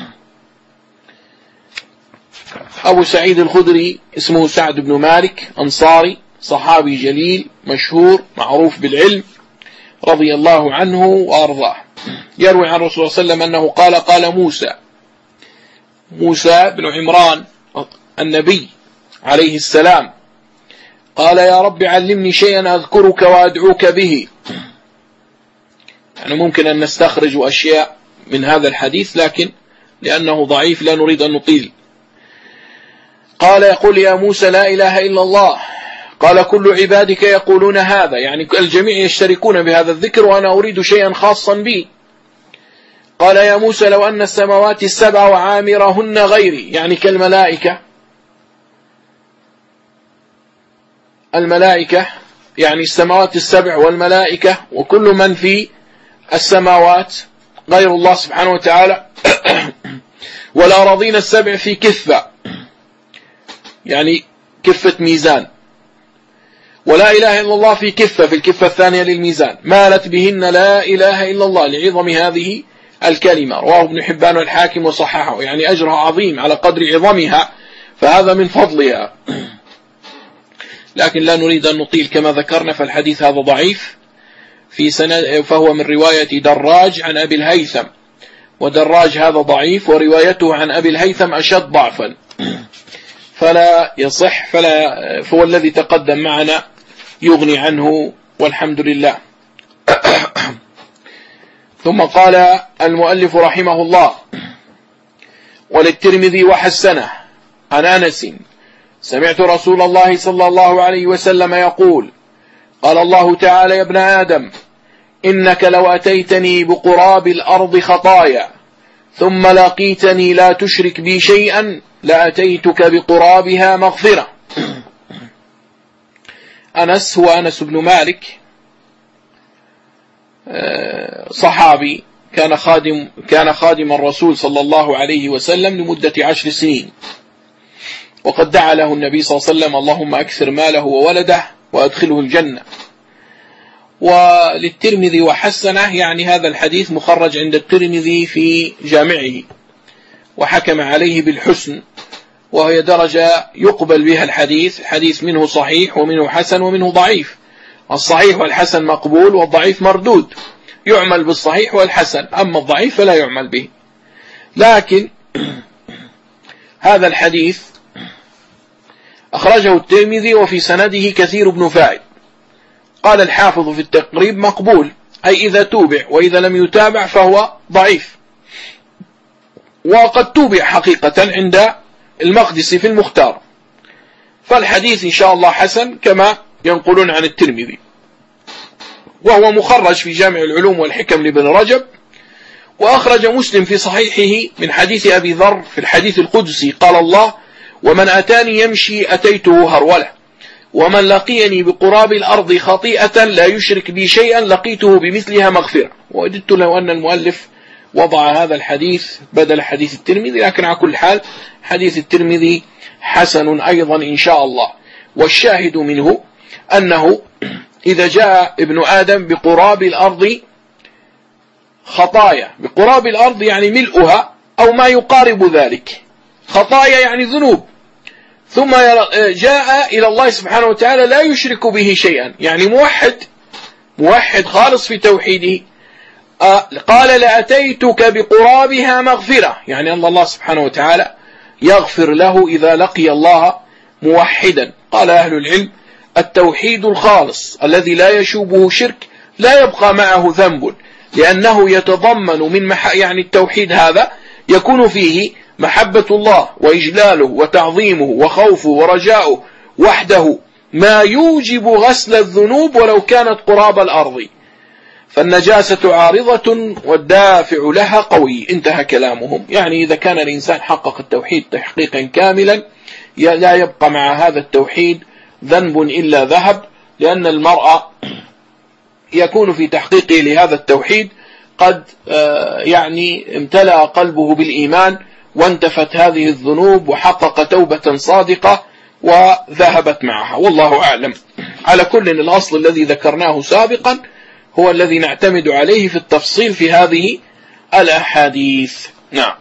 أبو سعيد الخدري اسمه سعد بن مالك، أنصاري، صحابي جليل مشهور معروف بالعلم رضي الله عنه وأرضاه. يروي عن رسول الله صلى الله عليه وسلم أنه قال: قال موسى موسى بن عمران النبي عليه السلام قال: يا رب علمني شيئا أذكرك وأدعوك به. يعني ممكن أن نستخرج أشياء من هذا الحديث، لكن لأنه ضعيف لا نريد أن نطيل. قال: يقول يا موسى لا إله إلا الله. قال: كل عبادك يقولون هذا، يعني الجميع يشتركون بهذا الذكر وأنا أريد شيئا خاصا بي. قال: يا موسى لو أن السماوات السبع وعامرهن غيري، يعني كالملائكة. الملائكة يعني السماوات السبع والملائكة وكل من في السماوات غير الله سبحانه وتعالى والأراضين السبع في كفة، يعني كفة ميزان، ولا إله إلا الله في كفة، في الكفة الثانية للميزان، مالت بهن لا إله إلا الله لعظم هذه الكلمة. رواه ابن حبان والحاكم وصححه، يعني أجرها عظيم على قدر عظمها، فهذا من فضلها. لكن لا نريد أن نطيل كما ذكرنا، فالحديث هذا ضعيف في سند، فهو من رواية دراج عن أبي الهيثم، ودراج هذا ضعيف وروايته عن أبي الهيثم أشد ضعفا، فلا يصح، فلا فهو الذي تقدم معنا يغني عنه والحمد لله. ثم قال المؤلف رحمه الله: وللترمذي وحسنه عن أنس: سمعت رسول الله صلى الله عليه وسلم يقول: قال الله تعالى: يا ابن آدم إنك لو أتيتني بقراب الأرض خطايا ثم لقيتني لا تشرك بي شيئا لأتيتك بقرابها مغفرة. أنس هو أنس بن مالك، صحابي، كان خادم كان خادم الرسول صلى الله عليه وسلم لمدة عشر سنين، وقد دعا له النبي صلى الله عليه وسلم: اللهم أكثر ماله وولده وأدخله الجنة. وللترمذي وحسنه، يعني هذا الحديث مخرج عند الترمذي في جامعه، وحكم عليه بالحسن، وهي درجة يقبل بها الحديث. الحديث منه صحيح ومنه حسن ومنه ضعيف. الصحيح والحسن مقبول والضعيف مردود، يعمل بالصحيح والحسن، أما الضعيف فلا يعمل به. لكن هذا الحديث أخرجه الترمذي وفي سنده كثير بن فائد. قال الحافظ في التقريب: مقبول، أي إذا توبع، وإذا لم يتابع فهو ضعيف. وقد توبع حقيقة عند المقدسي في المختار، فالحديث إن شاء الله حسن كما ينقلون عن الترمذي. وهو مخرج في جامع العلوم والحكم لابن رجب. وأخرج مسلم في صحيحه من حديث أبي ذر في الحديث القدسي: قال الله: ومن أتاني يمشي أتيته هرولة، ومن لقيني بقراب الأرض خطيئة لا يشرك بي شيئا لقيته بمثلها مغفرة. ووددت لو أن المؤلف وضع هذا الحديث بدل حديث الترمذي، لكن على كل حال حديث الترمذي حسن أيضا إن شاء الله. والشاهد منه أنه إذا جاء ابن آدم بقراب الأرض خطايا، بقراب الأرض يعني ملؤها أو ما يقارب ذلك، خطايا يعني ذنوب، ثم جاء إلى الله سبحانه وتعالى لا يشرك به شيئا، يعني موحد موحد خالص في توحيده، قال لأتيتك بقرابها مغفرة، يعني أن الله سبحانه وتعالى يغفر له إذا لقي الله موحدا. قال أهل العلم التوحيد الخالص الذي لا يشوبه شرك لا يبقى معه ذنب، لأنه يتضمن من مح... يعني التوحيد هذا يكون فيه محبة الله وإجلاله وتعظيمه وخوفه ورجاؤه وحده، ما يوجب غسل الذنوب ولو كانت قراب الأرض، فالنجاسة عارضة والدافع لها قوي. انتهى كلامهم. يعني إذا كان الإنسان حقق التوحيد تحقيقا كاملا لا يبقى مع هذا التوحيد ذنب إلا ذهب، لأن المرء يكون في تحقيقه لهذا التوحيد قد يعني امتلأ قلبه بالإيمان وانتفت هذه الذنوب وحقق توبة صادقة وذهبت معها، والله أعلم. على كل الأصل الذي ذكرناه سابقا هو الذي نعتمد عليه في التفصيل في هذه الأحاديث. نعم،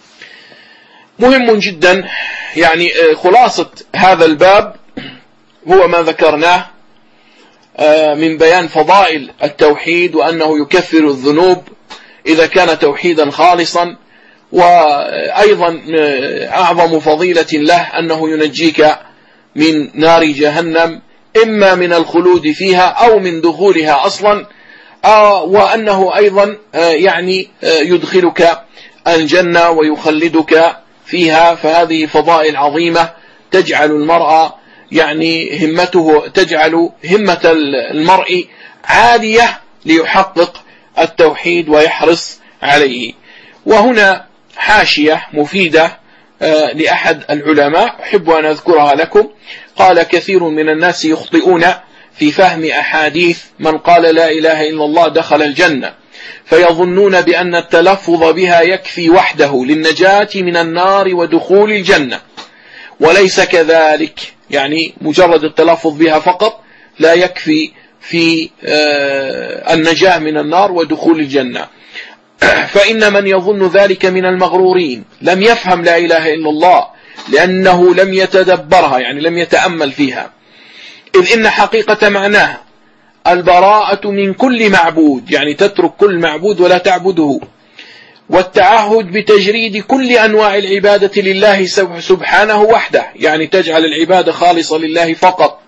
مهم جدا. يعني خلاصة هذا الباب هو ما ذكرناه من بيان فضائل التوحيد، وأنه يكفر الذنوب إذا كان توحيدا خالصا، وأيضا أعظم فضيلة له أنه ينجيك من نار جهنم، إما من الخلود فيها أو من دخولها أصلا، وأنه أيضا يعني يدخلك الجنة ويخلدك فيها. فهذه فضائل عظيمة تجعل المرء يعني همته تجعل همة المرء عالية ليحقق التوحيد ويحرص عليه. وهنا حاشية مفيدة لأحد العلماء أحب أن أذكرها لكم. قال كثير من الناس يخطئون في فهم أحاديث من قال لا إله إلا الله دخل الجنة، فيظنون بأن التلفظ بها يكفي وحده للنجاة من النار ودخول الجنة، وليس كذلك. يعني مجرد التلفظ بها فقط لا يكفي في النجاة من النار ودخول الجنة. فإن من يظن ذلك من المغرورين لم يفهم لا إله إلا الله، لأنه لم يتدبرها، يعني لم يتأمل فيها، إذ إن حقيقة معناها البراءة من كل معبود، يعني تترك كل معبود ولا تعبده، والتعهد بتجريد كل أنواع العبادة لله سبحانه وحده، يعني تجعل العبادة خالصة لله فقط،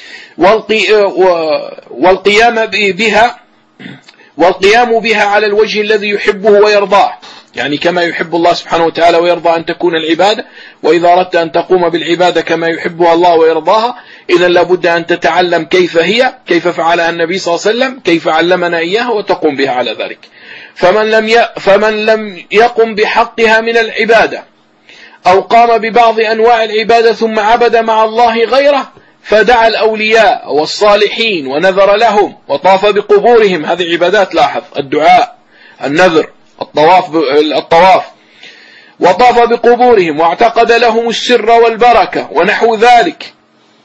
والقيام بها والقيام بها على الوجه الذي يحبه ويرضاه، يعني كما يحب الله سبحانه وتعالى ويرضى أن تكون العبادة. وإذا أردت أن تقوم بالعبادة كما يحبها الله ويرضاها، إذن لابد أن تتعلم كيف هي، كيف فعلها النبي صلى الله عليه وسلم، كيف علمنا إياها، وتقوم بها على ذلك. فمن لم ي... فمن لم يقم بحقها من العبادة أو قام ببعض أنواع العبادة ثم عبد مع الله غيره، فدعا الأولياء والصالحين ونذر لهم وطاف بقبورهم، هذه عبادات، لاحظ، الدعاء، النذر، الطواف الطواف وطاف بقبورهم، واعتقد لهم السر والبركة ونحو ذلك.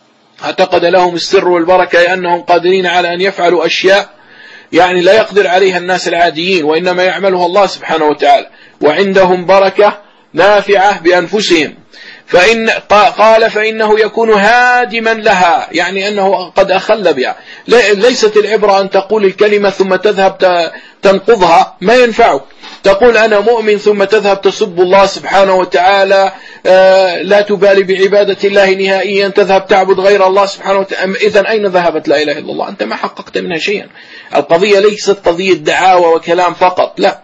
اعتقد لهم السر والبركة لأنهم قادرين على أن يفعلوا أشياء يعني لا يقدر عليها الناس العاديين، وإنما يعملها الله سبحانه وتعالى، وعندهم بركة نافعة بأنفسهم. فإن قال فإنه يكون هادما لها، يعني أنه قد أخل بها. ليست العبرة أن تقول الكلمة ثم تذهب تنقضها، ما ينفعك. تقول أنا مؤمن ثم تذهب تسب الله سبحانه وتعالى، لا تبالي بعبادة الله نهائيا، تذهب تعبد غير الله سبحانه وتعالى. إذن أين ذهبت لا إله إلا الله؟ أنت ما حققت منها شيئا. القضية ليست قضية دعاوى وكلام فقط، لا.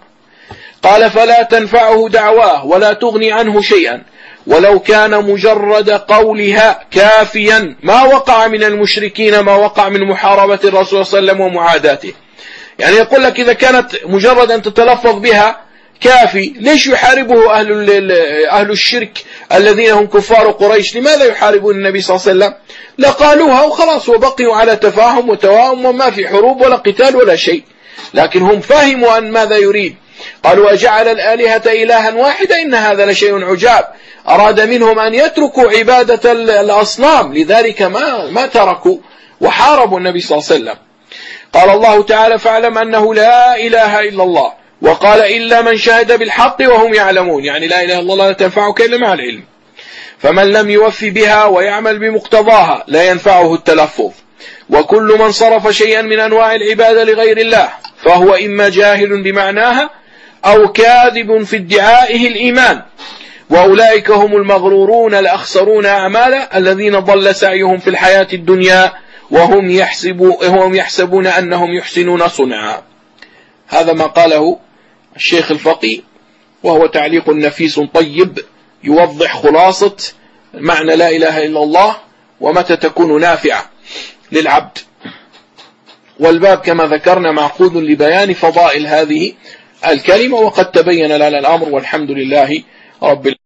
قال فلا تنفعه دعواه ولا تغني عنه شيئا، ولو كان مجرد قولها كافيا ما وقع من المشركين ما وقع من محاربة الرسول صلى الله عليه وسلم ومعاداته. يعني يقول لك إذا كانت مجرد أن تتلفظ بها كافي، ليش يحاربه أهل أهل الشرك الذين هم كفار قريش؟ لماذا يحاربون النبي صلى الله عليه وسلم؟ لقالوها وخلاص، وبقيوا على تفاهم وتواهم، وما في حروب ولا قتال ولا شيء، لكن هم فهموا أن ماذا يريد. قالوا وجعل الآلهة إلها واحدا إن هذا لشيء عجاب. أراد منهم أن يتركوا عبادة الأصنام، لذلك ما ما تركوا وحاربوا النبي صلى الله عليه وسلم. قال الله تعالى فاعلم أنه لا إله إلا الله وقال إلا من شهد بالحق وهم يعلمون، يعني لا إله إلا الله لا تنفعك إلا مع العلم. فمن لم يوفي بها ويعمل بمقتضاها لا ينفعه التلفظ. وكل من صرف شيئا من أنواع العبادة لغير الله فهو إما جاهل بمعناها أو كاذب في ادعائه الإيمان، وأولئك هم المغرورون الأخسرون أعمالا الذين ضل سعيهم في الحياة الدنيا وهم يحسبون, يحسبون أنهم يحسنون صنعا. هذا ما قاله الشيخ الفقي، وهو تعليق نفيس طيب يوضح خلاصة معنى لا إله إلا الله ومتى تكون نافعة للعبد. والباب كما ذكرنا معقود لبيان فضائل هذه الكلمة، وقد تبين لنا الأمر، والحمد لله رب العالمين.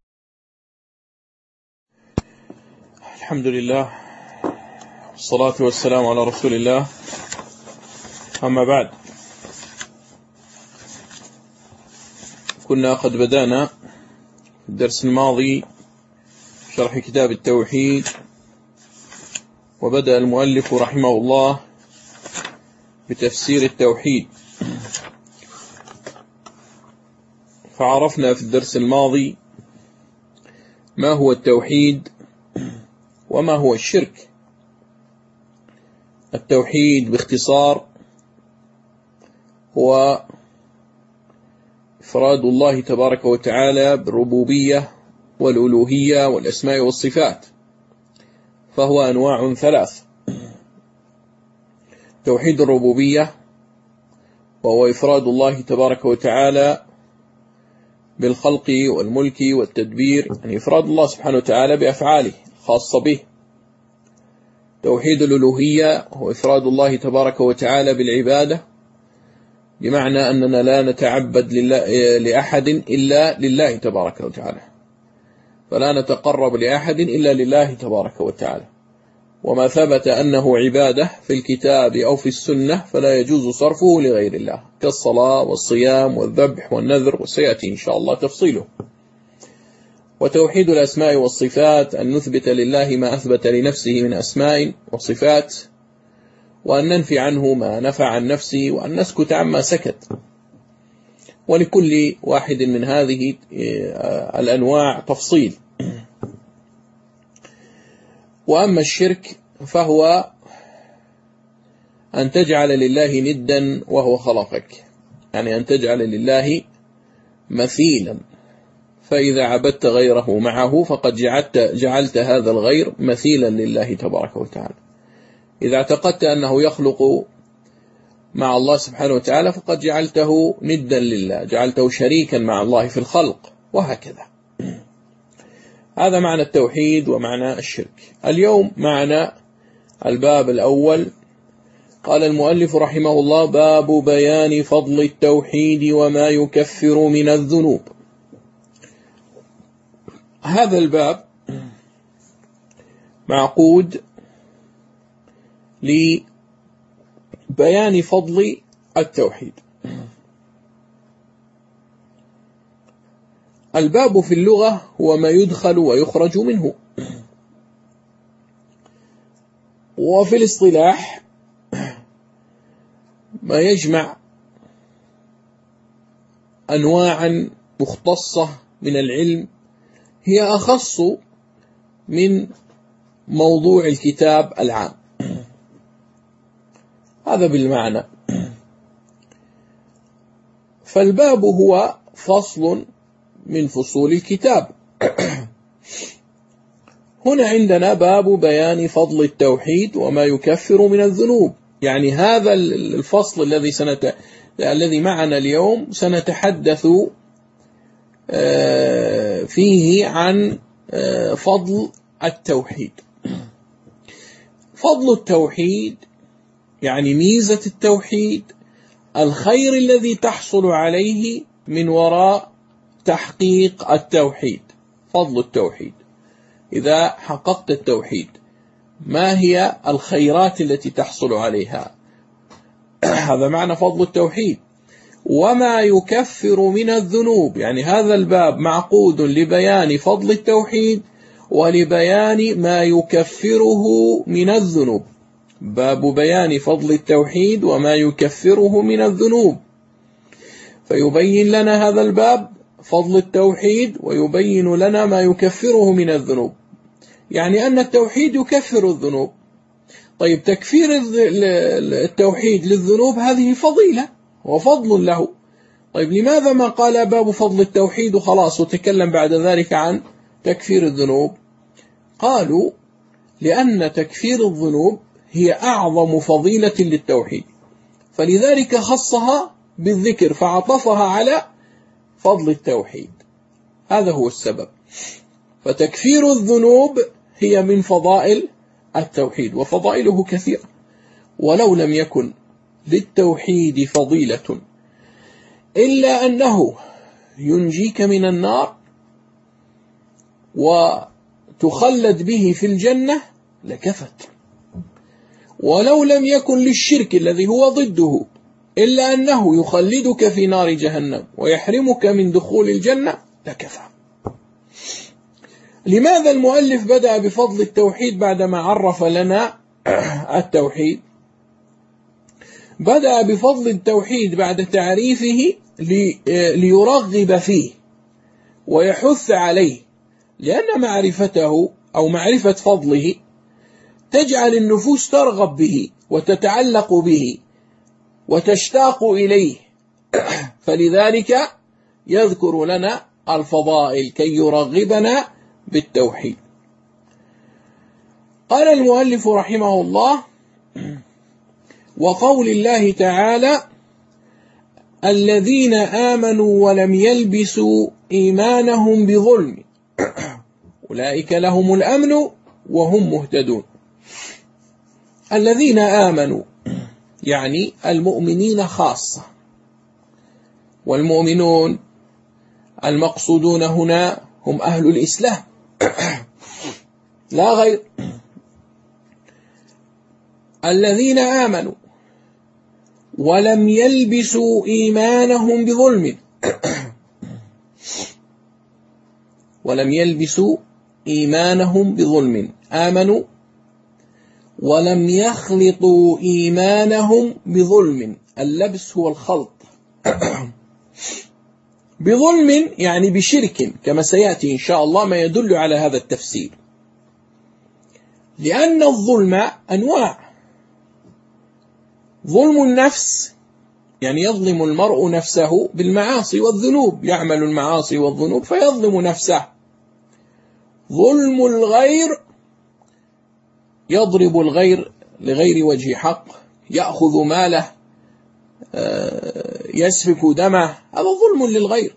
الحمد لله والصلاة والسلام على رسول الله، أما بعد. كنا قد بدأنا في الدرس الماضي شرح كتاب التوحيد، وبدأ المؤلف رحمه الله بتفسير التوحيد. فعرفنا في الدرس الماضي ما هو التوحيد وما هو الشرك. التوحيد باختصار هو إفراد الله تبارك وتعالى بالربوبية والألوهية والأسماء والصفات، فهو أنواع ثلاث: توحيد الربوبية وهو إفراد الله تبارك وتعالى بالخلق والملك والتدبير، يعني إفراد الله سبحانه وتعالى بأفعاله خاصة به. توحيد الألوهية هو إفراد الله تبارك وتعالى بالعبادة، بمعنى أننا لا نتعبد لأحد إلا لله تبارك وتعالى، فلا نتقرب لأحد إلا لله تبارك وتعالى. وما ثبت أنه عبادة في الكتاب أو في السنة فلا يجوز صرفه لغير الله، كالصلاة والصيام والذبح والنذر، وسيأتي إن شاء الله تفصيله. وتوحيد الأسماء والصفات أن نثبت لله ما أثبت لنفسه من أسماء وصفات، وأن ننفي عنه ما نفى عن نفسه، وأن نسكت عما سكت. ولكل واحد من هذه الأنواع تفصيل. وأما الشرك فهو أن تجعل لله ندا وهو خلقك، يعني أن تجعل لله مثيلا، فإذا عبدت غيره معه فقد جعلت, جعلت هذا الغير مثيلا لله تبارك وتعالى. إذا اعتقدت أنه يخلق مع الله سبحانه وتعالى فقد جعلته ندا لله، جعلته شريكا مع الله في الخلق، وهكذا. هذا معنى التوحيد ومعنى الشرك. اليوم معنى الباب الأول. قال المؤلف رحمه الله: باب بيان فضل التوحيد وما يكفر من الذنوب. هذا الباب معقود لبيان فضل التوحيد. الباب في اللغة هو ما يدخل ويخرج منه، وفي الاصطلاح ما يجمع أنواعا مختصة من العلم هي أخص من موضوع الكتاب العام. هذا بالمعنى. فالباب هو فصل من فصول الكتاب. هنا عندنا باب بيان فضل التوحيد وما يكفر من الذنوب، يعني هذا الفصل الذي سنت... الذي معنا اليوم سنتحدث فيه عن فضل التوحيد. فضل التوحيد يعني ميزة التوحيد، الخير الذي تحصل عليه من وراء تحقيق التوحيد. فضل التوحيد، إذا حققت التوحيد ما هي الخيرات التي تحصل عليها؟ هذا معنى فضل التوحيد. وما يكفر من الذنوب، يعني هذا الباب معقود لبيان فضل التوحيد ولبيان ما يكفره من الذنوب. باب بيان فضل التوحيد وما يكفره من الذنوب. فيبين لنا هذا الباب فضل التوحيد، ويبين لنا ما يكفره من الذنوب، يعني أن التوحيد يكفر الذنوب. طيب تكفير التوحيد للذنوب هذه فضيلة وفضل له. طيب لماذا ما قال باب فضل التوحيد وخلاص وتكلم بعد ذلك عن تكفير الذنوب؟ قالوا لأن تكفير الذنوب هي أعظم فضيلة للتوحيد، فلذلك خصها بالذكر فعطفها على فضل التوحيد، هذا هو السبب. فتكفير الذنوب هي من فضائل التوحيد، وفضائله كثيرة، ولو لم يكن للتوحيد فضيلة إلا أنه ينجيك من النار وتخلد به في الجنة لكفت، ولو لم يكن للشرك الذي هو ضده إلا أنه يخلدك في نار جهنم ويحرمك من دخول الجنة لكفى. لماذا المؤلف بدأ بفضل التوحيد بعدما عرف لنا التوحيد؟ بدأ بفضل التوحيد بعد تعريفه ليرغب فيه ويحث عليه، لأن معرفته أو معرفة فضله تجعل النفوس ترغب به وتتعلق به وتشتاق إليه، فلذلك يذكر لنا الفضائل كي يرغبنا بالتوحيد. قال المؤلف رحمه الله: وقول الله تعالى: الذين آمنوا ولم يلبسوا إيمانهم بظلم أولئك لهم الأمن وهم مهتدون. الذين آمنوا يعني المؤمنين خاصة، والمؤمنون المقصودون هنا هم أهل الإسلام لا غير. الذين آمنوا ولم يلبسوا إيمانهم بظلم ولم يلبسوا إيمانهم بظلم آمنوا ولم يخلطوا إيمانهم بظلم. اللبس هو الخلط بظلم يعني بشرك، كما سيأتي إن شاء الله ما يدل على هذا التفسير، لأن الظلم أنواع. ظلم النفس يعني يظلم المرء نفسه بالمعاصي والذنوب، يعمل المعاصي والذنوب فيظلم نفسه. ظلم الغير يضرب الغير لغير وجه حق، يأخذ ماله، يسفك دمه، هذا ظلم للغير.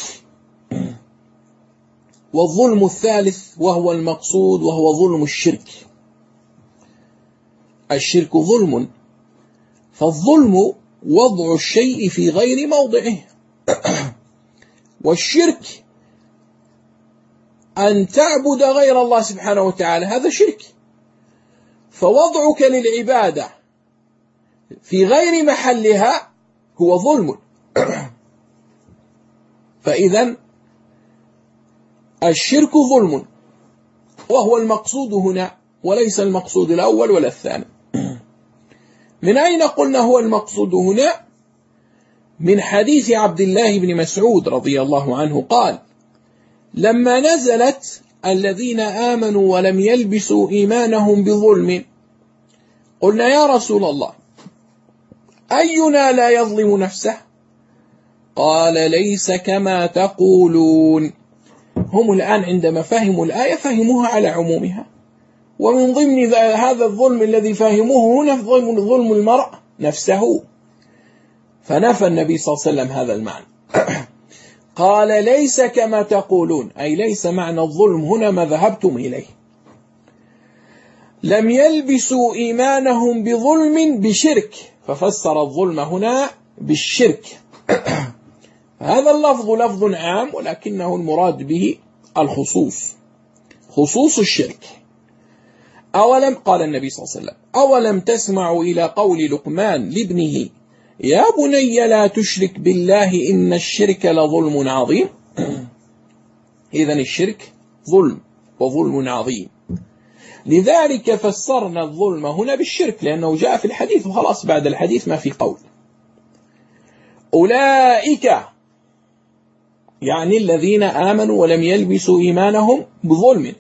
والظلم الثالث وهو المقصود وهو ظلم الشرك. الشرك ظلم، فالظلم وضع الشيء في غير موضعه، والشرك أن تعبد غير الله سبحانه وتعالى، هذا شرك. فوضعك للعبادة في غير محلها هو ظلم. فإذا الشرك ظلم، وهو المقصود هنا وليس المقصود الأول ولا الثاني. من أين قلنا هو المقصود هنا؟ من حديث عبد الله بن مسعود رضي الله عنه قال: لما نزلت الذين آمنوا ولم يلبسوا إيمانهم بظلم قلنا يا رسول الله أينا لا يظلم نفسه؟ قال: ليس كما تقولون. هم الآن عندما فهموا الآية فهموها على عمومها، ومن ضمن هذا الظلم الذي فهموه هنا ظلم المرء نفسه، فنفى النبي صلى الله عليه وسلم هذا المعنى. قال: ليس كما تقولون، أي ليس معنى الظلم هنا ما ذهبتم إليه. لم يلبسوا إيمانهم بظلم بشرك، ففسر الظلم هنا بالشرك. هذا اللفظ لفظ عام، ولكنه المراد به الخصوص، خصوص الشرك. أولم قال النبي صلى الله عليه وسلم: أولم تسمعوا إلى قول لقمان لابنه يا بني لا تشرك بالله إن الشرك لظلم عظيم. إذن الشرك ظلم وظلم عظيم، لذلك فسرنا الظلم هنا بالشرك، لأنه جاء في الحديث وخلاص بعد الحديث ما في قول. أولئك يعني الذين آمنوا ولم يلبسوا إيمانهم بظلم.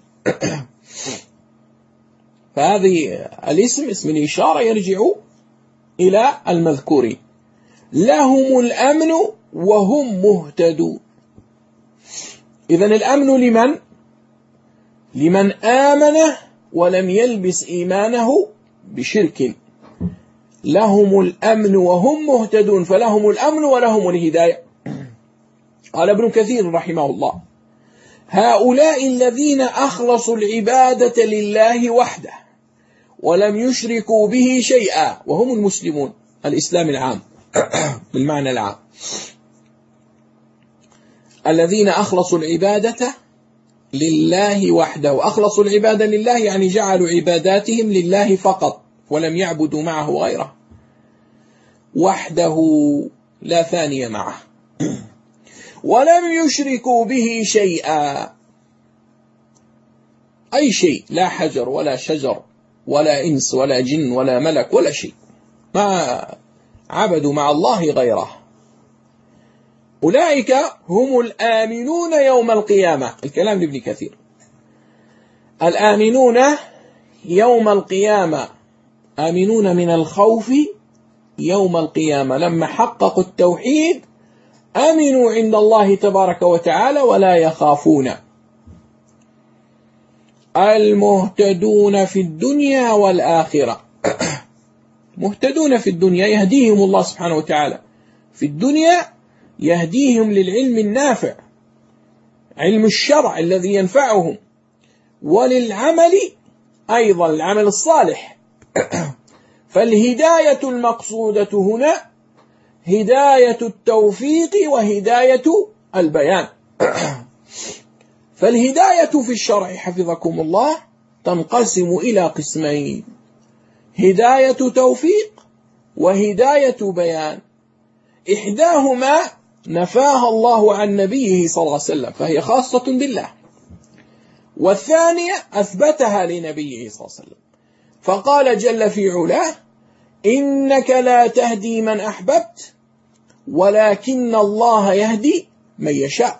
فهذه الاسم اسم الإشارة يرجع إلى المذكورين. لهم الأمن وهم مهتدون. إذن الأمن لمن؟ لمن آمن ولم يلبس إيمانه بشرك. لهم الأمن وهم مهتدون، فلهم الأمن ولهم الهداية. قال ابن كثير رحمه الله: هؤلاء الذين أخلصوا العبادة لله وحده ولم يشركوا به شيئا، وهم المسلمون، الإسلام العام بالمعنى العام. الذين أخلصوا العبادة لله وحده، وأخلصوا العبادة لله يعني جعلوا عباداتهم لله فقط ولم يعبدوا معه غيره، وحده لا ثاني معه، ولم يشركوا به شيئا، أي شيء، لا حجر ولا شجر ولا إنس ولا جن ولا ملك ولا شيء، ما عبدوا مع الله غيره. أولئك هم الآمنون يوم القيامة. الكلام لابن كثير. الآمنون يوم القيامة، آمنون من الخوف يوم القيامة. لما حققوا التوحيد آمنوا عند الله تبارك وتعالى ولا يخافون. المهتدون في الدنيا والآخرة. مهتدون في الدنيا يهديهم الله سبحانه وتعالى، في الدنيا يهديهم للعلم النافع، علم الشرع الذي ينفعهم، وللعمل أيضا العمل الصالح. فالهداية المقصودة هنا هداية التوفيق وهداية البيان. فالهداية في الشرع حفظكم الله تنقسم إلى قسمين: هداية توفيق وهداية بيان. إحداهما نفاها الله عن نبيه صلى الله عليه وسلم فهي خاصة بالله، والثانية أثبتها لنبيه صلى الله عليه وسلم، فقال جل في علاه: إنك لا تهدي من أحببت ولكن الله يهدي من يشاء.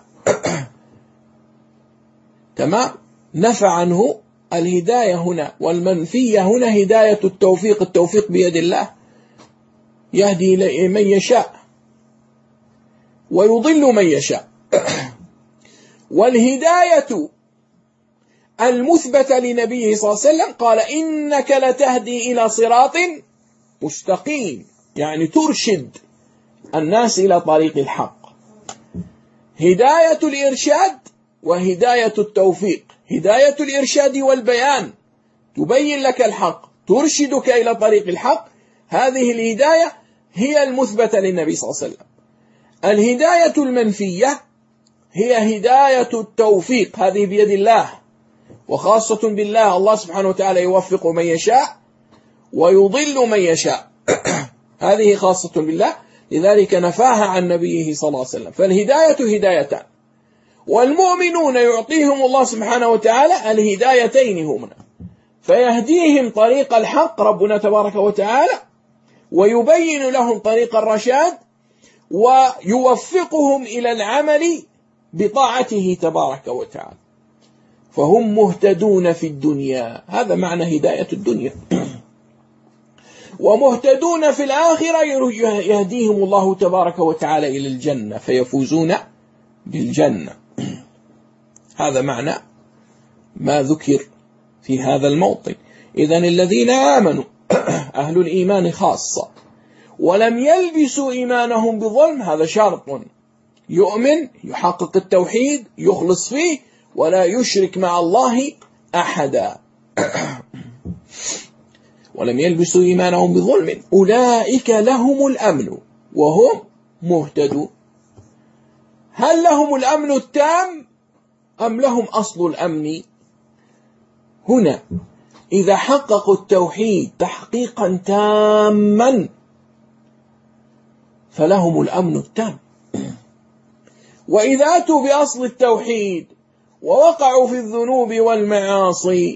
تمام. نفى عنه الهداية هنا، والمنفية هنا هداية التوفيق. التوفيق بيد الله، يهدي من يشاء ويضل من يشاء. والهداية المثبتة لنبيه صلى الله عليه وسلم قال: إنك لتهدي إلى صراط مستقيم، يعني ترشد الناس إلى طريق الحق. هداية الإرشاد وهداية التوفيق. هداية الإرشاد والبيان تبين لك الحق، ترشدك إلى طريق الحق. هذه الهداية هي المثبتة للنبي صلى الله عليه وسلم. الهداية المنفية هي هداية التوفيق، هذه بيد الله وخاصة بالله. الله سبحانه وتعالى يوفق من يشاء ويضل من يشاء. هذه خاصة بالله، لذلك نفاها عن نبيه صلى الله عليه وسلم. فالهداية هدايتان، والمؤمنون يعطيهم الله سبحانه وتعالى الهدايتين هنا، فيهديهم طريق الحق ربنا تبارك وتعالى، ويبين لهم طريق الرشاد، ويوفقهم إلى العمل بطاعته تبارك وتعالى. فهم مهتدون في الدنيا، هذا معنى هداية الدنيا. ومهتدون في الآخرة يهديهم الله تبارك وتعالى إلى الجنة فيفوزون بالجنة. هذا معنى ما ذكر في هذا الموطن. إذن الذين آمنوا أهل الإيمان خاصة ولم يلبسوا إيمانهم بظلم، هذا شرط. يؤمن، يحقق التوحيد، يخلص فيه ولا يشرك مع الله أحدا. ولم يلبسوا إيمانهم بظلم أولئك لهم الأمن وهم مهتدون. هل لهم الأمن التام أم لهم أصل الأمن؟ هنا إذا حققوا التوحيد تحقيقا تاما فلهم الأمن التام، وإذا أتوا بأصل التوحيد ووقعوا في الذنوب والمعاصي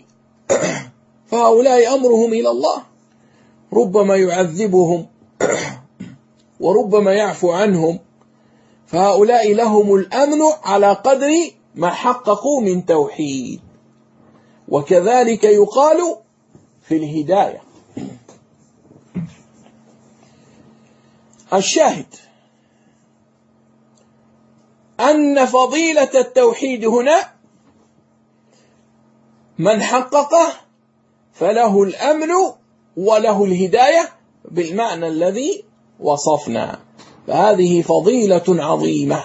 فهؤلاء أمرهم إلى الله، ربما يعذبهم وربما يعفو عنهم، فهؤلاء لهم الأمن على قدر ما حققوا من توحيد. وكذلك يقال في الهداية. الشاهد أن فضيلة التوحيد هنا من حققه فله الأمن وله الهداية بالمعنى الذي وصفنا، فهذه فضيلة عظيمة.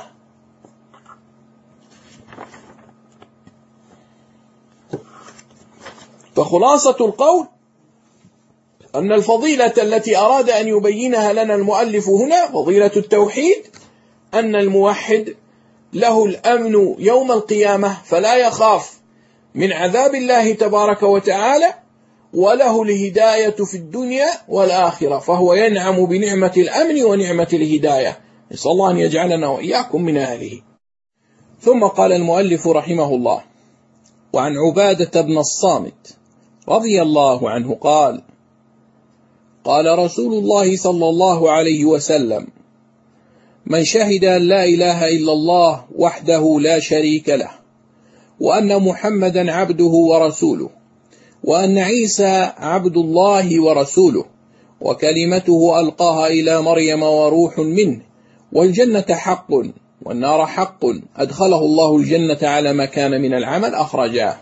فخلاصة القول أن الفضيلة التي أراد أن يبينها لنا المؤلف هنا فضيلة التوحيد، أن الموحد له الأمن يوم القيامة فلا يخاف من عذاب الله تبارك وتعالى، وله الهداية في الدنيا والآخرة، فهو ينعم بنعمة الأمن ونعمة الهداية. نسأل الله أن يجعلنا وإياكم من أهله. ثم قال المؤلف رحمه الله: وعن عبادة بن الصامت رضي الله عنه قال: قال رسول الله صلى الله عليه وسلم: من شهد أن لا إله إلا الله وحده لا شريك له، وأن محمدا عبده ورسوله، وأن عيسى عبد الله ورسوله، وكلمته ألقاها إلى مريم وروح منه، والجنة حق والنار حق، أدخله الله الجنة على ما كان من العمل، أخرجاه.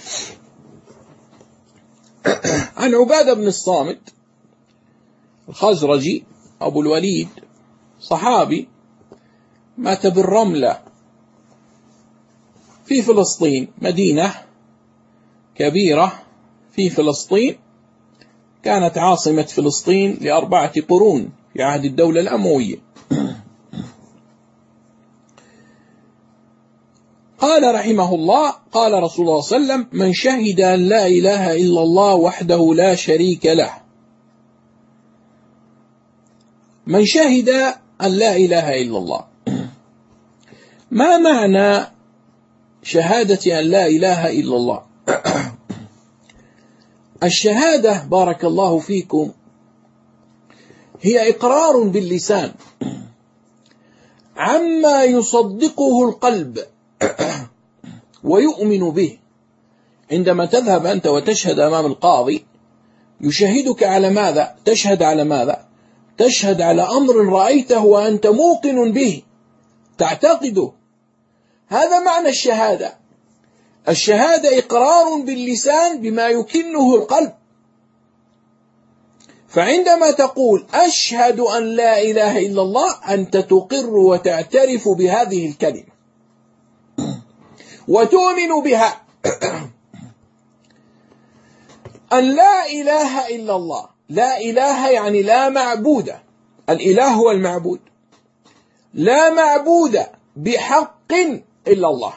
عن عبادة بن الصامت الخزرجي أبو الوليد، صحابي، مات بالرملة في فلسطين، مدينة كبيرة في فلسطين، كانت عاصمة فلسطين لأربعة قرون في عهد الدولة الأموية. قال رحمه الله: قال رسول الله صلى الله عليه وسلم: من شهد أن لا إله إلا الله وحده لا شريك له. من شهد أن لا إله إلا الله، ما معنى شهادة أن لا إله إلا الله؟ الشهادة بارك الله فيكم هي إقرار باللسان عما يصدقه القلب ويؤمن به. عندما تذهب أنت وتشهد أمام القاضي يشهدك على ماذا؟ تشهد على ماذا؟ تشهد على أمر رأيته وأنت موقن به، تعتقده. هذا معنى الشهادة. الشهادة إقرار باللسان بما يكنه القلب. فعندما تقول أشهد أن لا إله إلا الله، أنت تقر وتعترف بهذه الكلمة وتؤمن بها. أن لا إله إلا الله، لا إله يعني لا معبود، الإله هو المعبود، لا معبود بحق إلا الله.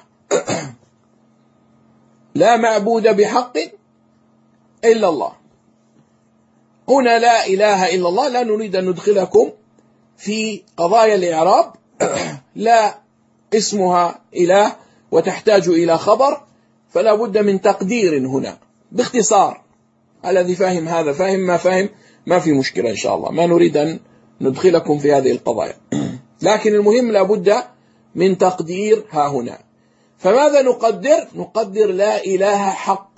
لا معبود بحق إلا الله. هنا لا إله إلا الله لا نريد أن ندخلكم في قضايا الإعراب، لا اسمها إله وتحتاج إلى خبر، فلا بد من تقدير هنا باختصار. الذي فاهم هذا فاهم، ما فاهم ما في مشكلة إن شاء الله، ما نريد أن ندخلكم في هذه القضايا، لكن المهم لا بد من تقدير ها هنا. فماذا نقدر؟ نقدر لا إله حق.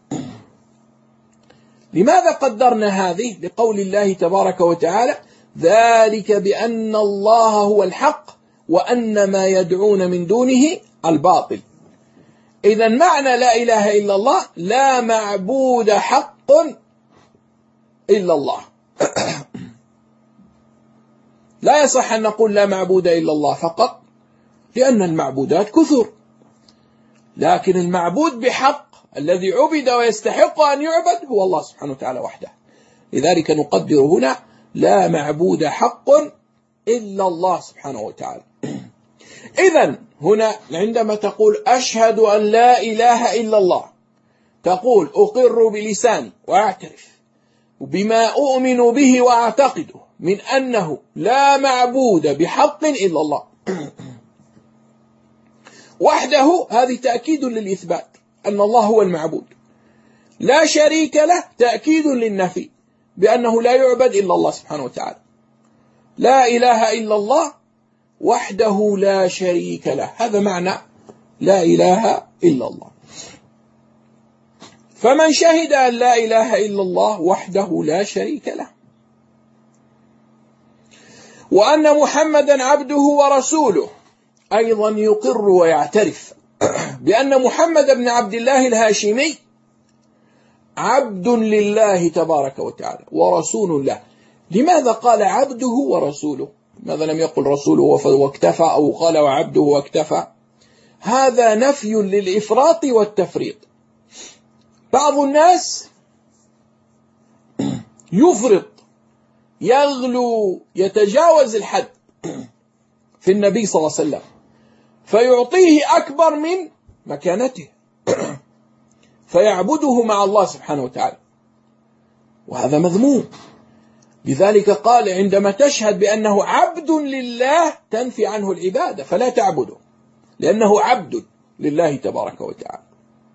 لماذا قدرنا هذه؟ لقول الله تبارك وتعالى: ذلك بأن الله هو الحق وأن ما يدعون من دونه الباطل. إذا معنى لا إله إلا الله لا معبود حق إلا الله. لا يصح أن نقول لا معبود إلا الله فقط، لأن المعبودات كثر، لكن المعبود بحق الذي عبد ويستحق أن يعبد هو الله سبحانه وتعالى وحده. لذلك نقدر هنا لا معبود حق إلا الله سبحانه وتعالى. إذن هنا عندما تقول أشهد أن لا إله إلا الله، تقول أقر بلساني وأعترف بما أؤمن به وأعتقده من أنه لا معبود بحق إلا الله وحده. هذه تأكيد للإثبات أن الله هو المعبود. لا شريك له تأكيد للنفي بأنه لا يعبد إلا الله سبحانه وتعالى. لا إله إلا الله وحده لا شريك له. هذا معنى لا إله إلا الله. فمن شهد أن لا إله إلا الله وحده لا شريك له وأن محمدا عبده ورسوله أيضا يقر ويعترف بأن محمد بن عبد الله الهاشمي عبد لله تبارك وتعالى ورسول له. لماذا قال عبده ورسوله؟ ماذا لم يقل رسوله واكتفى أو قال وعبده واكتفى؟ هذا نفي للإفراط والتفريط. بعض الناس يفرط يغلو يتجاوز الحد في النبي صلى الله عليه وسلم فيعطيه أكبر من مكانته فيعبده مع الله سبحانه وتعالى، وهذا مذموم. لذلك قال عندما تشهد بأنه عبد لله تنفي عنه العبادة فلا تعبده لأنه عبد لله تبارك وتعالى.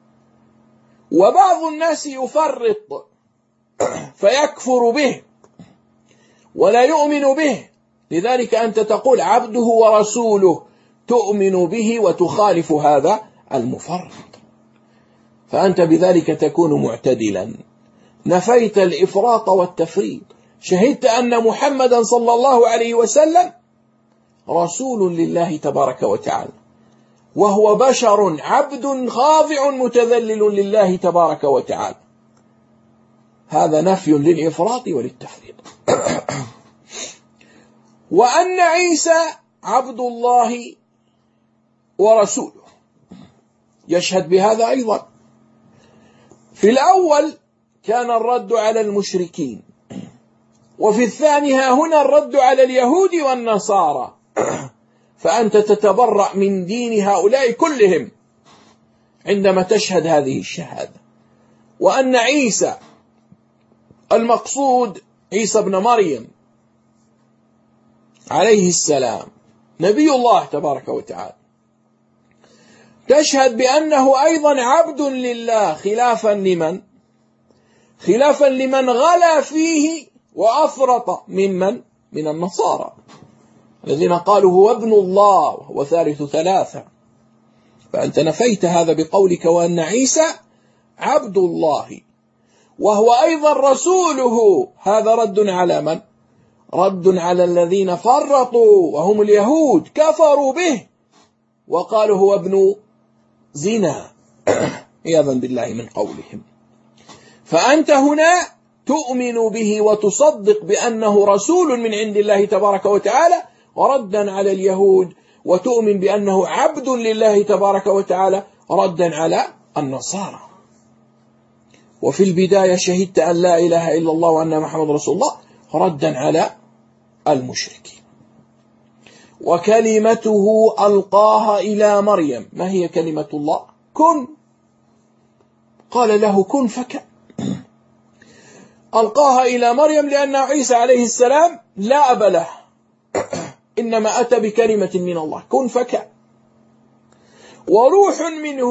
وبعض الناس يفرط فيكفر به ولا يؤمن به، لذلك أنت تقول عبده ورسوله تؤمن به وتخالف هذا المفرط، فأنت بذلك تكون معتدلا، نفيت الإفراط والتفريط، شهدت أن محمدا صلى الله عليه وسلم رسول لله تبارك وتعالى وهو بشر عبد خاضع متذلل لله تبارك وتعالى. هذا نفي للإفراط وللتفريط. وأن عيسى عبد الله ورسوله يشهد بهذا أيضا. في الأول كان الرد على المشركين، وفي الثاني ها هنا الرد على اليهود والنصارى، فأنت تتبرأ من دين هؤلاء كلهم عندما تشهد هذه الشهادة. وأن عيسى المقصود عيسى ابن مريم عليه السلام نبي الله تبارك وتعالى، تشهد بأنه أيضا عبد لله خلافا لمن خلافا لمن غلا فيه وأفرط ممن من النصارى الذين قالوا هو ابن الله وهو ثالث ثلاثة. فأنت نفيت هذا بقولك وأن عيسى عبد الله وهو أيضا رسوله. هذا رد على من؟ رد على الذين فرطوا وهم اليهود، كفروا به وقالوا هو ابن زنا عياذا بالله من قولهم. فأنت هنا تؤمن به وتصدق بأنه رسول من عند الله تبارك وتعالى ردا على اليهود، وتؤمن بأنه عبد لله تبارك وتعالى ردا على النصارى. وفي البداية شهدت أن لا إله إلا الله وأن محمد رسول الله ردا على المشركين. وكلمته ألقاها إلى مريم. ما هي كلمة الله؟ كن، قال له كن فكان. ألقاها إلى مريم لأن عيسى عليه السلام لا أب له، إنما أتى بكلمة من الله كن فكان، وروح منه.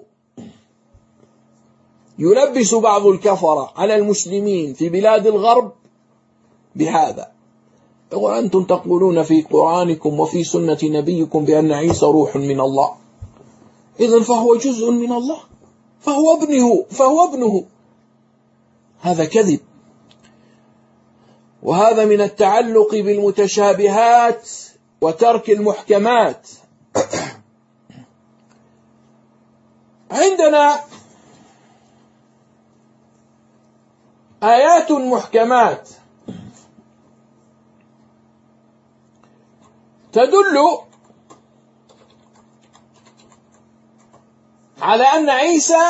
يلبس بعض الكفرة على المسلمين في بلاد الغرب بهذا، وأنتم تقولون في قرآنكم وفي سنة نبيكم بأن عيسى روح من الله، إذن فهو جزء من الله، فهو ابنه فهو ابنه. هذا كذب، وهذا من التعلق بالمتشابهات وترك المحكمات. عندنا آيات محكمات تدل على أن عيسى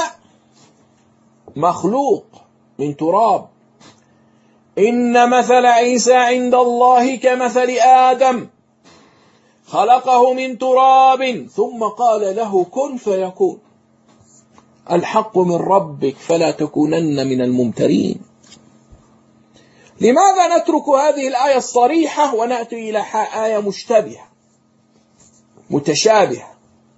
مخلوق من تراب. إن مثل عيسى عند الله كمثل آدم خلقه من تراب ثم قال له كن فيكون. الحق من ربك فلا تكونن من الممترين. لماذا نترك هذه الآية الصريحة ونأتي إلى آية مشتبهة متشابهة؟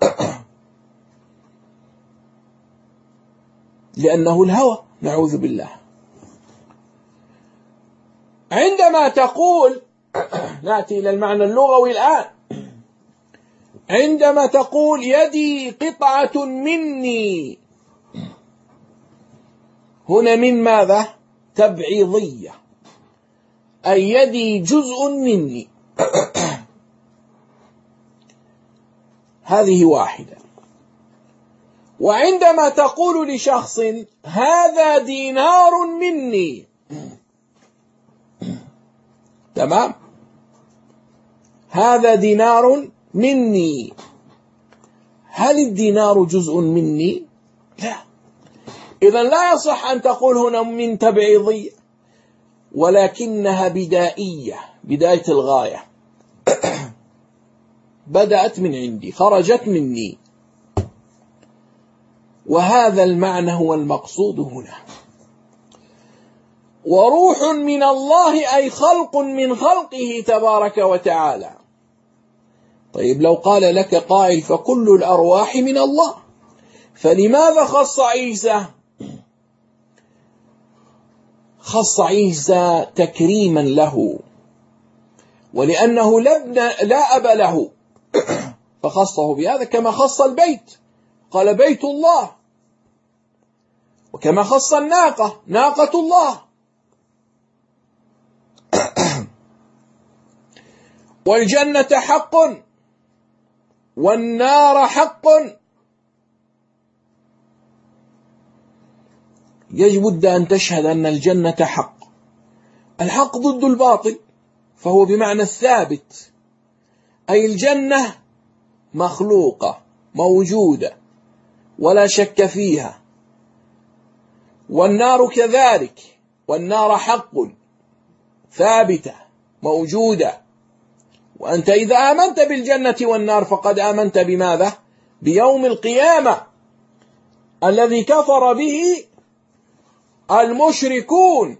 لأنه الهوى، نعوذ بالله. عندما تقول نأتي إلى المعنى اللغوي الآن. عندما تقول يدي قطعة مني، هنا من ماذا؟ تبعيضية، أي يدي جزء مني. هذه واحدة. وعندما تقول لشخص هذا دينار مني، تمام، هذا دينار مني، هل الدينار جزء مني؟ لا. إذن لا يصح أن تقول هنا من تبعيضية، ولكنها بدائية، بداية الغاية. بدأت من عندي، خرجت مني، وهذا المعنى هو المقصود هنا. وروح من الله أي خلق من خلقه تبارك وتعالى. طيب لو قال لك قائل فكل الأرواح من الله، فلماذا خص عيسى؟ خص عيسى تكريما له، ولأنه لا أب له فخصه بهذا، كما خص البيت قال بيت الله، وكما خص الناقة ناقة الله. والجنة حق والنار حق، يجب أن تشهد أن الجنة حق. الحق ضد الباطل، فهو بمعنى الثابت، أي الجنة مخلوقة موجودة ولا شك فيها، والنار كذلك، والنار حق ثابتة موجودة. وأنت إذا آمنت بالجنة والنار فقد آمنت بماذا؟ بيوم القيامة الذي كفر به المشركون.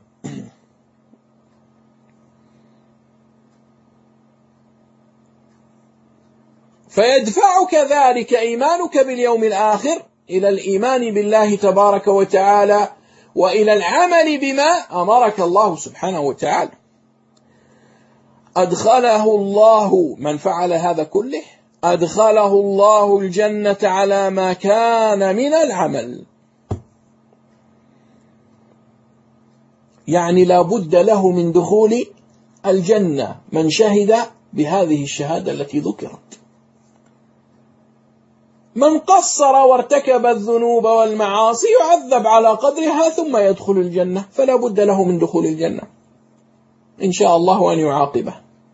فيدفعك ذلك إيمانك باليوم الآخر إلى الإيمان بالله تبارك وتعالى، وإلى العمل بما أمرك الله سبحانه وتعالى. أدخله الله، من فعل هذا كله أدخله الله الجنة على ما كان من العمل، يعني لا بد له من دخول الجنة من شهد بهذه الشهادة التي ذكرت. من قصر وارتكب الذنوب والمعاصي يعذب على قدرها ثم يدخل الجنة، فلا بد له من دخول الجنة إن شاء الله أن يعاقبه.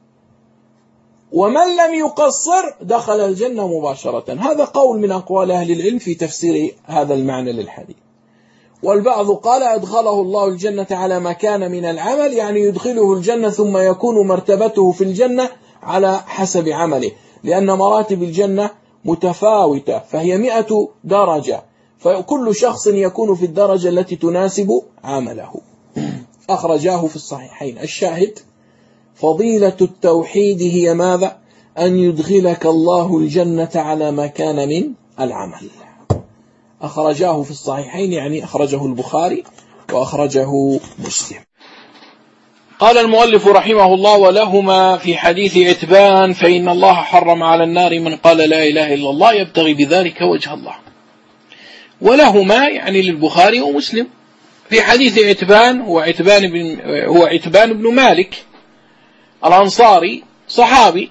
ومن لم يقصر دخل الجنة مباشرة. هذا قول من أقوال أهل العلم في تفسير هذا المعنى للحديث. والبعض قال أدخله الله الجنة على ما كان من العمل، يعني يدخله الجنة ثم يكون مرتبته في الجنة على حسب عمله، لأن مراتب الجنة متفاوتة، فهي مئة درجة، فكل شخص يكون في الدرجة التي تناسب عمله. أخرجاه في الصحيحين. الشاهد فضيلة التوحيد هي ماذا؟ أن يدخلك الله الجنة على ما كان من العمل. أخرجاه في الصحيحين، يعني أخرجه البخاري وأخرجه مسلم. قال المؤلف رحمه الله: ولهما في حديث عتبان فإن الله حرم على النار من قال لا إله إلا الله يبتغي بذلك وجه الله. ولهما يعني للبخاري ومسلم. في حديث عتبان هو عتبان بن, هو عتبان بن مالك الأنصاري صحابي،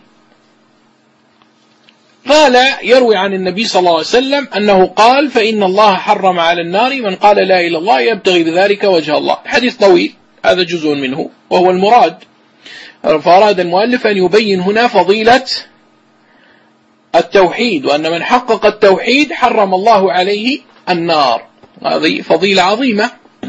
قال يروي عن النبي صلى الله عليه وسلم أنه قال: فإن الله حرم على النار من قال لا إله إلا الله يبتغي بذلك وجه الله. حديث طويل، هذا جزء منه وهو المراد. فأراد المؤلف أن يبين هنا فضيلة التوحيد، وأن من حقق التوحيد حرم الله عليه النار. هذه فضيلة عظيمة،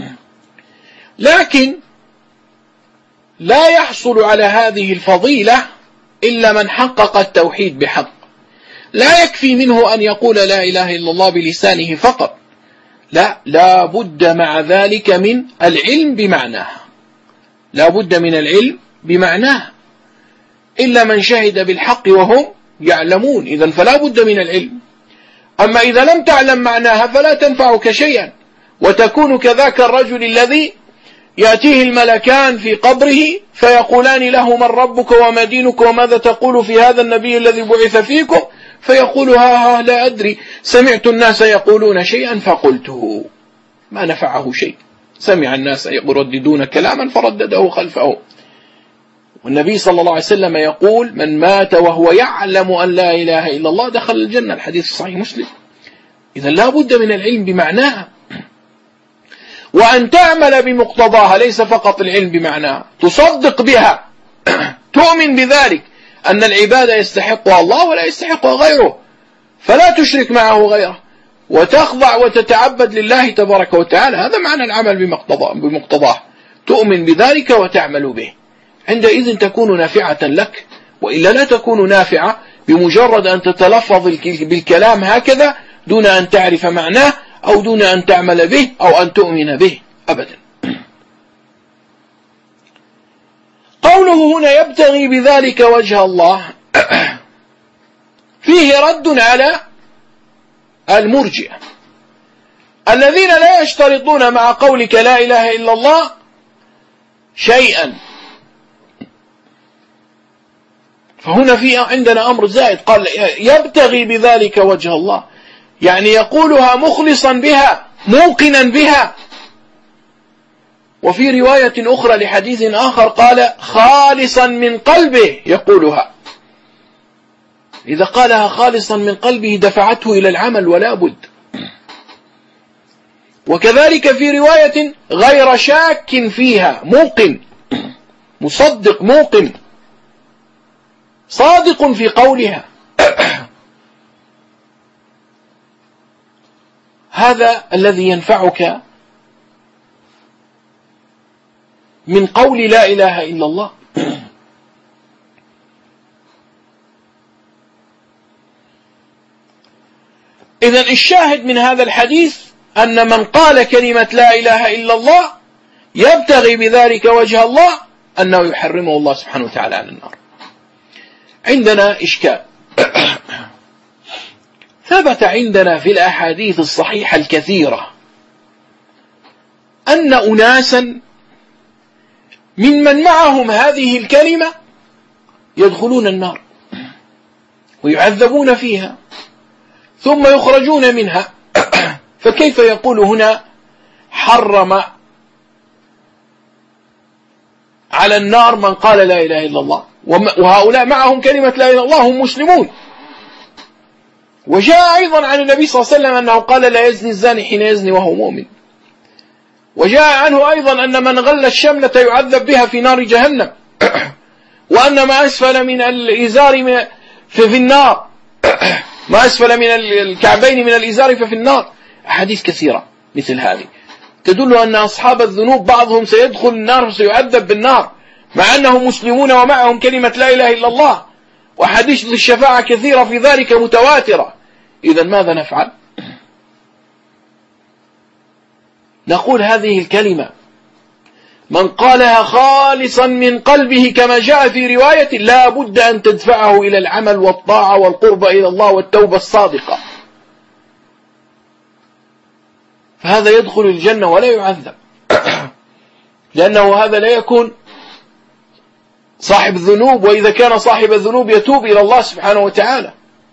لكن لا يحصل على هذه الفضيلة إلا من حقق التوحيد بحق. لا يكفي منه أن يقول لا إله إلا الله بلسانه فقط، لا لا بد مع ذلك من العلم بمعناه، لا بد من العلم بمعناه، إلا من شهد بالحق وهم يعلمون، إذن فلا بد من العلم. أما إذا لم تعلم معناها فلا تنفعك شيئا، وتكون كذاك الرجل الذي يأتيه الملكان في قبره فيقولان له: من ربك وما دينك وماذا تقول في هذا النبي الذي بعث فيكم؟ فيقول: ها ها لا أدري، سمعت الناس يقولون شيئا فقلته. ما نفعه شيء، سمع الناس يرددون كلاما فردده خلفه. والنبي صلى الله عليه وسلم يقول: من مات وهو يعلم أن لا إله إلا الله دخل الجنة، الحديث صحيح مسلم. إذا لا بد من العلم بمعناها، وأن تعمل بمقتضاها، ليس فقط العلم بمعناها، تصدق بها، تؤمن بذلك أن العبادة يستحقها الله ولا يستحقها غيره، فلا تشرك معه غيره، وتخضع وتتعبد لله تبارك وتعالى. هذا معنى العمل بمقتضاه، تؤمن بذلك وتعمل به. عندئذ تكون نافعة لك، وإلا لا تكون نافعة بمجرد أن تتلفظ بالكلام هكذا دون أن تعرف معناه، أو دون أن تعمل به، أو أن تؤمن به أبدا. قوله هنا يبتغي بذلك وجه الله فيه رد على المرجئة الذين لا يشترطون مع قولك لا إله إلا الله شيئا. فهنا في عندنا أمر زائد، قال يبتغي بذلك وجه الله، يعني يقولها مخلصا بها موقنا بها. وفي رواية أخرى لحديث آخر قال خالصا من قلبه يقولها. إذا قالها خالصا من قلبه دفعته إلى العمل ولا بد. وكذلك في رواية غير شاك فيها، موقن، مصدق، موقن، صادق في قولها. هذا الذي ينفعك من قول لا إله إلا الله. إذن الشاهد من هذا الحديث أن من قال كلمة لا إله إلا الله يبتغي بذلك وجه الله أنه يحرمه الله سبحانه وتعالى عن النار. عندنا إشكال. ثبت عندنا في الأحاديث الصحيحة الكثيرة أن أناسا ممن معهم هذه الكلمة يدخلون النار ويعذبون فيها ثم يخرجون منها. فكيف يقول هنا حرم على النار من قال لا إله إلا الله، وهؤلاء معهم كلمة لا إله إلا الله هم مسلمون؟ وجاء أيضا عن النبي صلى الله عليه وسلم أنه قال لا يزني الزاني حين يزني وهو مؤمن. وجاء عنه أيضا أن من غل الشملة يعذب بها في نار جهنم، وأن ما أسفل من الإزار في النار، ما أسفل من الكعبين من الإزار ففي النار. أحاديث كثيرة مثل هذه تدل أن أصحاب الذنوب بعضهم سيدخل النار وسيعذب بالنار مع أنهم مسلمون ومعهم كلمة لا إله إلا الله، وحديث الشفاعة كثيرة في ذلك متواترة. إذا ماذا نفعل؟ نقول هذه الكلمة من قالها خالصا من قلبه كما جاء في رواية لا بد أن تدفعه إلى العمل والطاعة والقرب إلى الله والتوبة الصادقة، فهذا يدخل الجنة ولا يعذب، لأنه هذا لا يكون صاحب الذنوب، وإذا كان صاحب الذنوب يتوب إلى الله سبحانه وتعالى،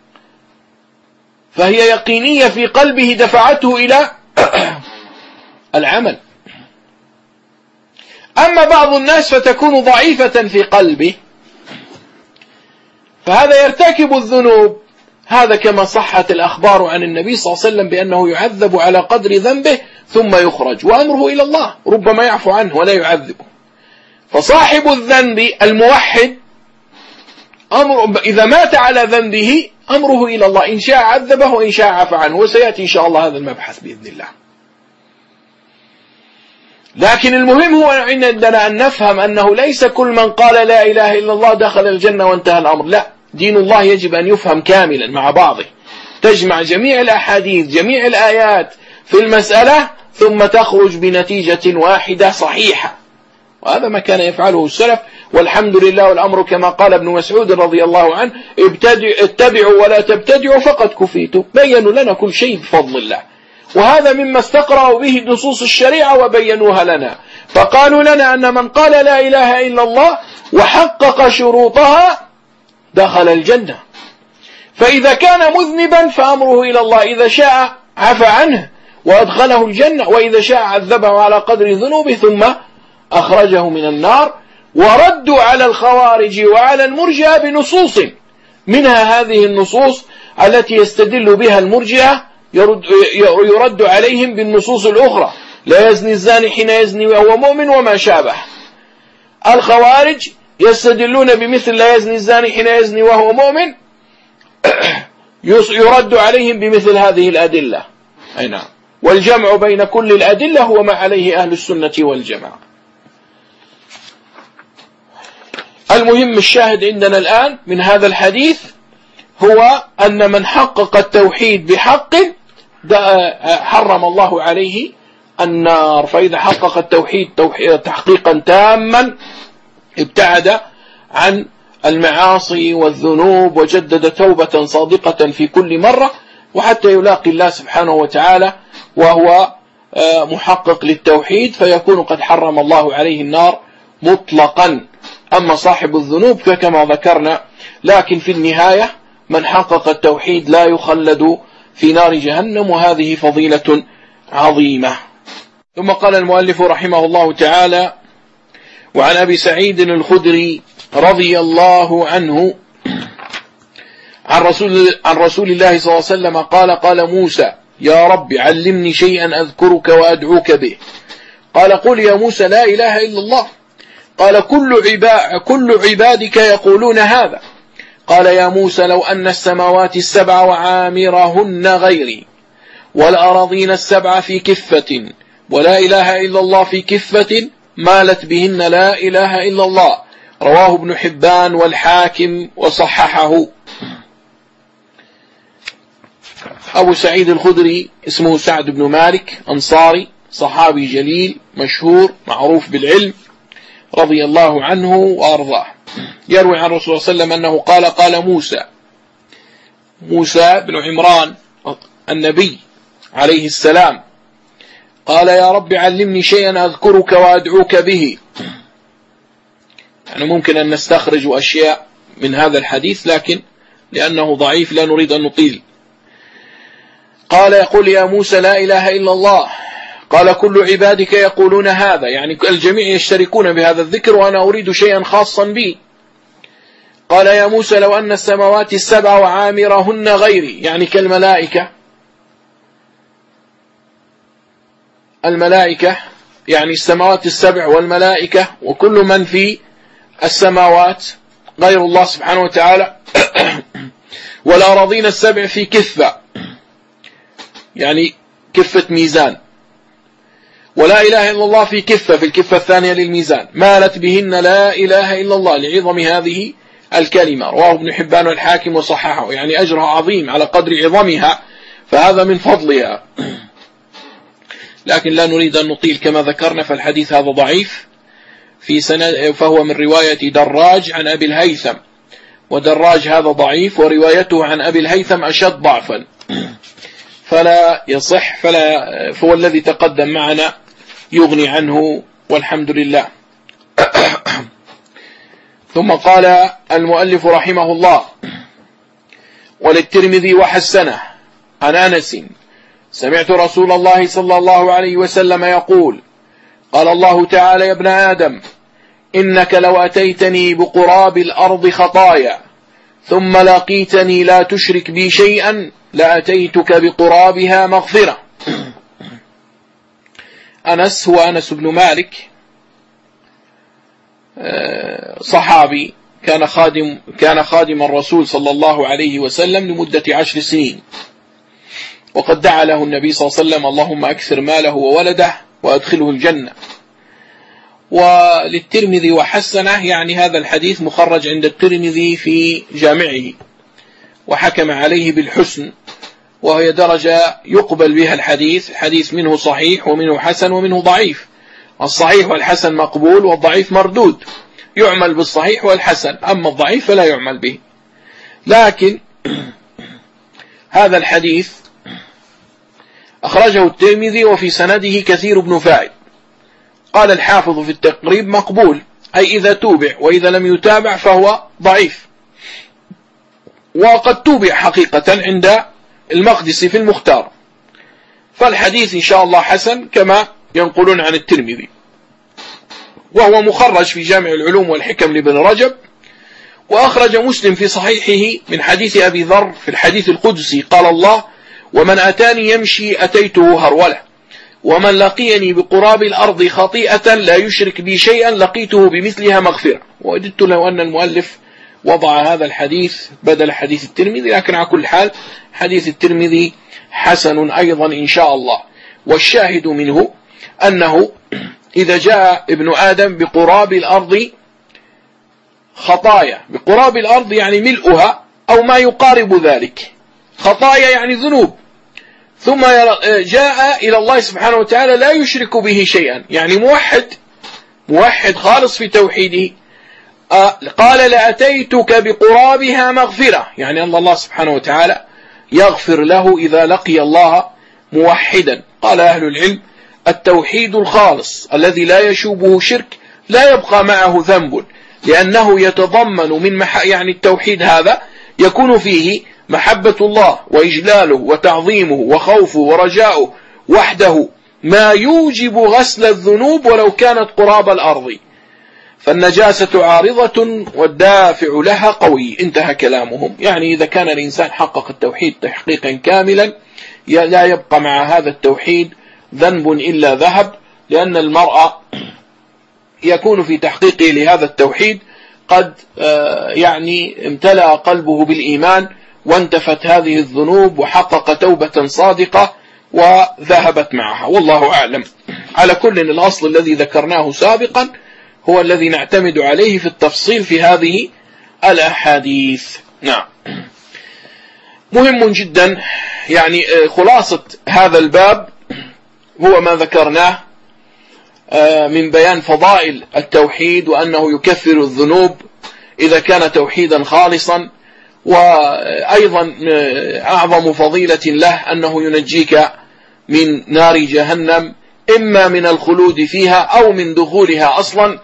فهي يقينية في قلبه دفعته إلى العمل. أما بعض الناس فتكون ضعيفة في قلبه، فهذا يرتكب الذنوب، هذا كما صحت الأخبار عن النبي صلى الله عليه وسلم بأنه يعذب على قدر ذنبه ثم يخرج وأمره إلى الله، ربما يعفو عنه ولا يعذبه. فصاحب الذنب الموحد أمر إذا مات على ذنبه أمره إلى الله، إن شاء عذبه وإن شاء عفى عنه، وسيأتي إن شاء الله هذا المبحث بإذن الله. لكن المهم هو عندنا أن نفهم أنه ليس كل من قال لا إله إلا الله دخل الجنة وانتهى الأمر، لا، دين الله يجب أن يفهم كاملا مع بعضه، تجمع جميع الأحاديث جميع الآيات في المسألة ثم تخرج بنتيجة واحدة صحيحة، وهذا ما كان يفعله السلف، والحمد لله. والأمر كما قال ابن مسعود رضي الله عنه اتبعوا ولا تبتدعوا فقد كفيتم، بيّنوا لنا كل شيء بفضل الله، وهذا مما استقرأوا به نصوص الشريعة وبينوها لنا، فقالوا لنا أن من قال لا إله إلا الله وحقق شروطها دخل الجنة. فإذا كان مذنبا فأمره إلى الله، إذا شاء عفى عنه وأدخله الجنة، وإذا شاء عذبه على قدر ذنوبه ثم أخرجه من النار. وردوا على الخوارج وعلى المرجئة بنصوص، منها هذه النصوص التي يستدل بها المرجئة، يرد, يرد عليهم بالنصوص الأخرى: لا يزني الزاني حين يزني وهو مؤمن وما شابه. الخوارج يستدلون بمثل لا يزني الزاني حين يزني وهو مؤمن، يرد عليهم بمثل هذه الأدلة. أي نعم. والجمع بين كل الأدلة هو ما عليه أهل السنة والجماعة. المهم الشاهد عندنا الآن من هذا الحديث هو أن من حقق التوحيد بحق حرم الله عليه النار. فإذا حقق التوحيد تحقيقا تاما ابتعد عن المعاصي والذنوب وجدد توبة صادقة في كل مرة، وحتى يلاقي الله سبحانه وتعالى وهو محقق للتوحيد، فيكون قد حرم الله عليه النار مطلقا. أما صاحب الذنوب فكما ذكرنا، لكن في النهاية من حقق التوحيد لا يخلد في نار جهنم، وهذه فضيلة عظيمة. ثم قال المؤلف رحمه الله تعالى: وعن أبي سعيد الخدري رضي الله عنه عن رسول, عن رسول الله صلى الله عليه وسلم قال: قال موسى: يا رب علمني شيئا أذكرك وأدعوك به. قال: قل يا موسى لا إله إلا الله. قال: كل, عبا كل عبادك يقولون هذا. قال: يا موسى لو أن السماوات السبع وعامرهن غيري والأراضين السبع في كفة ولا إله إلا الله في كفة مالت بهن لا إله إلا الله. رواه ابن حبان والحاكم وصححه. أبو سعيد الخدري اسمه سعد بن مالك، أنصاري، صحابي جليل مشهور معروف بالعلم، رضي الله عنه وأرضاه. يروي عن رسول الله صلى الله عليه وسلم أنه قال: قال موسى موسى بن عمران النبي عليه السلام قال: يا رب علمني شيئا أذكرك وأدعوك به. يعني ممكن أن نستخرج أشياء من هذا الحديث، لكن لأنه ضعيف لا نريد أن نطيل. قال: يقول يا موسى لا إله إلا الله. قال: كل عبادك يقولون هذا، يعني الجميع يشتركون بهذا الذكر وأنا أريد شيئا خاصا بي. قال: يا موسى لو أن السماوات السبع وعامرهن غيري، يعني كالملائكة. الملائكة يعني السماوات السبع والملائكة وكل من في السماوات غير الله سبحانه وتعالى، والأراضين السبع في كفة، يعني كفة ميزان، ولا إله إلا الله في كفة، في الكفة الثانية للميزان، مالت بهن لا إله إلا الله لعظم هذه الكلمة. رواه ابن حبان والحاكم وصححه، يعني أجرها عظيم على قدر عظمها، فهذا من فضلها. لكن لا نريد أن نطيل كما ذكرنا، فالحديث هذا ضعيف في سند، فهو من رواية دراج عن أبي الهيثم، ودراج هذا ضعيف، وروايته عن أبي الهيثم أشد ضعفا، فلا يصح، فلا فهو الذي تقدم معنا يغني عنه، والحمد لله. ثم قال المؤلف رحمه الله: وللترمذي وحسنه عن أنس: سمعت رسول الله صلى الله عليه وسلم يقول: قال الله تعالى: يا ابن آدم إنك لو أتيتني بقراب الأرض خطايا ثم لقيتني لا تشرك بي شيئا لأتيتك بقرابها مغفرة. أنس هو أنس بن مالك، صحابي، كان خادم كان خادم الرسول صلى الله عليه وسلم لمدة عشر سنين، وقد دعا له النبي صلى الله عليه وسلم: اللهم أكثر ماله وولده وأدخله الجنة. وللترمذي وحسنه، يعني هذا الحديث مخرج عند الترمذي في جامعه، وحكم عليه بالحسن، وهي درجة يقبل بها الحديث. الحديث منه صحيح ومنه حسن ومنه ضعيف. الصحيح والحسن مقبول، والضعيف مردود، يعمل بالصحيح والحسن، أما الضعيف فلا يعمل به. لكن هذا الحديث أخرجه الترمذي وفي سنده كثير بن فاعل. قال الحافظ في التقريب مقبول، أي إذا توبع، وإذا لم يتابع فهو ضعيف. وقد توبع حقيقة عند المقدسي في المختار، فالحديث إن شاء الله حسن كما ينقلون عن الترمذي. وهو مخرج في جامع العلوم والحكم لابن رجب. وأخرج مسلم في صحيحه من حديث أبي ذر في الحديث القدسي قال الله: ومن أتاني يمشي أتيته هرولة، ومن لقيني بقراب الأرض خطيئة لا يشرك بي شيئا لقيته بمثلها مغفرة. ووددت لو أن المؤلف وضع هذا الحديث بدل حديث الترمذي، لكن على كل حال حديث الترمذي حسن أيضا إن شاء الله. والشاهد منه أنه إذا جاء ابن آدم بقراب الأرض خطايا، بقراب الأرض يعني ملؤها أو ما يقارب ذلك، خطايا يعني ذنوب، ثم جاء إلى الله سبحانه وتعالى لا يشرك به شيئا، يعني موحد موحد خالص في توحيده، قال لأتيتك بقرابها مغفرة، يعني أن الله سبحانه وتعالى يغفر له إذا لقي الله موحدا. قال أهل العلم: التوحيد الخالص الذي لا يشوبه شرك لا يبقى معه ذنب، لأنه يتضمن من مح... يعني التوحيد هذا يكون فيه محبة الله وإجلاله وتعظيمه وخوفه ورجاؤه وحده، ما يوجب غسل الذنوب ولو كانت قراب الأرض، فالنجاسة عارضة والدافع لها قوي. انتهى كلامهم. يعني إذا كان الإنسان حقق التوحيد تحقيقا كاملا لا يبقى مع هذا التوحيد ذنب إلا ذهب، لأن المرء يكون في تحقيقه لهذا التوحيد قد يعني امتلأ قلبه بالإيمان وانتفت هذه الذنوب وحقق توبة صادقة وذهبت معها، والله أعلم. على كل الأصل الذي ذكرناه سابقا هو الذي نعتمد عليه في التفصيل في هذه الأحاديث. نعم، مهم جدا. يعني خلاصة هذا الباب هو ما ذكرناه من بيان فضائل التوحيد، وأنه يكفر الذنوب إذا كان توحيدا خالصا، وأيضا أعظم فضيلة له أنه ينجيك من نار جهنم، إما من الخلود فيها أو من دخولها أصلا،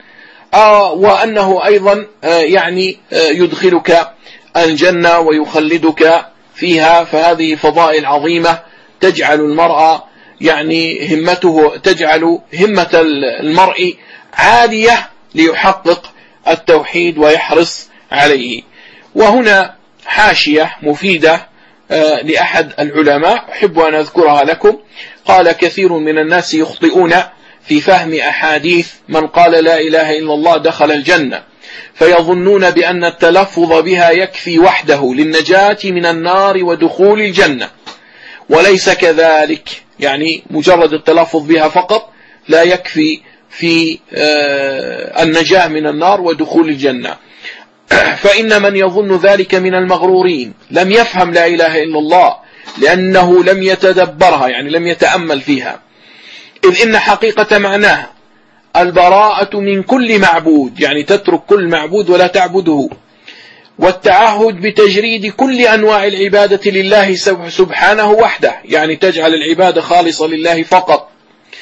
وأنه أيضا يعني يدخلك الجنة ويخلدك فيها. فهذه فضائل عظيمة تجعل المرء يعني همته تجعل همة المرء عالية ليحقق التوحيد ويحرص عليه. وهنا حاشية مفيدة لأحد العلماء أحب أن أذكرها لكم. قال: كثير من الناس يخطئون في فهم أحاديث من قال لا إله إلا الله دخل الجنة، فيظنون بأن التلفظ بها يكفي وحده للنجاة من النار ودخول الجنة، وليس كذلك. يعني مجرد التلفظ بها فقط لا يكفي في النجاة من النار ودخول الجنة. فإن من يظن ذلك من المغرورين لم يفهم لا إله إلا الله، لأنه لم يتدبرها، يعني لم يتأمل فيها، إذ إن حقيقة معناها البراءة من كل معبود، يعني تترك كل معبود ولا تعبده، والتعهد بتجريد كل أنواع العبادة لله سبحانه وحده، يعني تجعل العبادة خالصة لله فقط،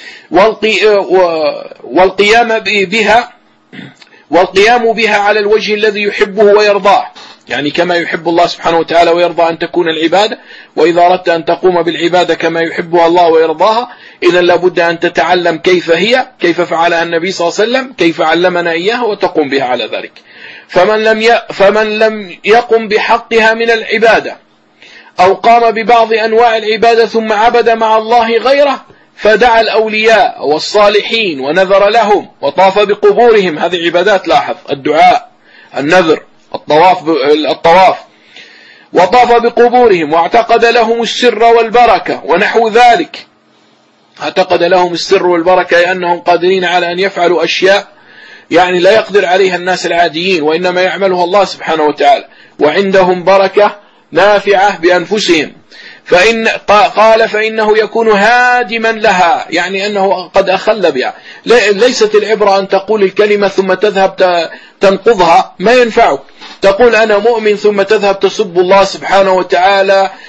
والقيام بها والقيام بها على الوجه الذي يحبه ويرضاه، يعني كما يحب الله سبحانه وتعالى ويرضى أن تكون العبادة. وإذا أردت أن تقوم بالعبادة كما يحبها الله ويرضاها، إذن لابد أن تتعلم كيف هي، كيف فعلها النبي صلى الله عليه وسلم، كيف علمنا إياها، وتقوم بها على ذلك. فمن لم ي... فمن لم يقم بحقها من العبادة أو قام ببعض أنواع العبادة ثم عبد مع الله غيره، فدعا الأولياء والصالحين ونذر لهم وطاف بقبورهم، هذه عبادات، لاحظ، الدعاء، النذر، الطواف الطواف وطاف بقبورهم، واعتقد لهم السر والبركة ونحو ذلك. اعتقد لهم السر والبركة لأنهم قادرين على أن يفعلوا أشياء يعني لا يقدر عليها الناس العاديين، وإنما يعملها الله سبحانه وتعالى، وعندهم بركة نافعة بأنفسهم. فإن قال فإنه يكون هادما لها، يعني أنه قد أخل بها. ليست العبرة أن تقول الكلمة ثم تذهب تنقضها، ما ينفعك. تقول أنا مؤمن ثم تذهب تسب الله سبحانه وتعالى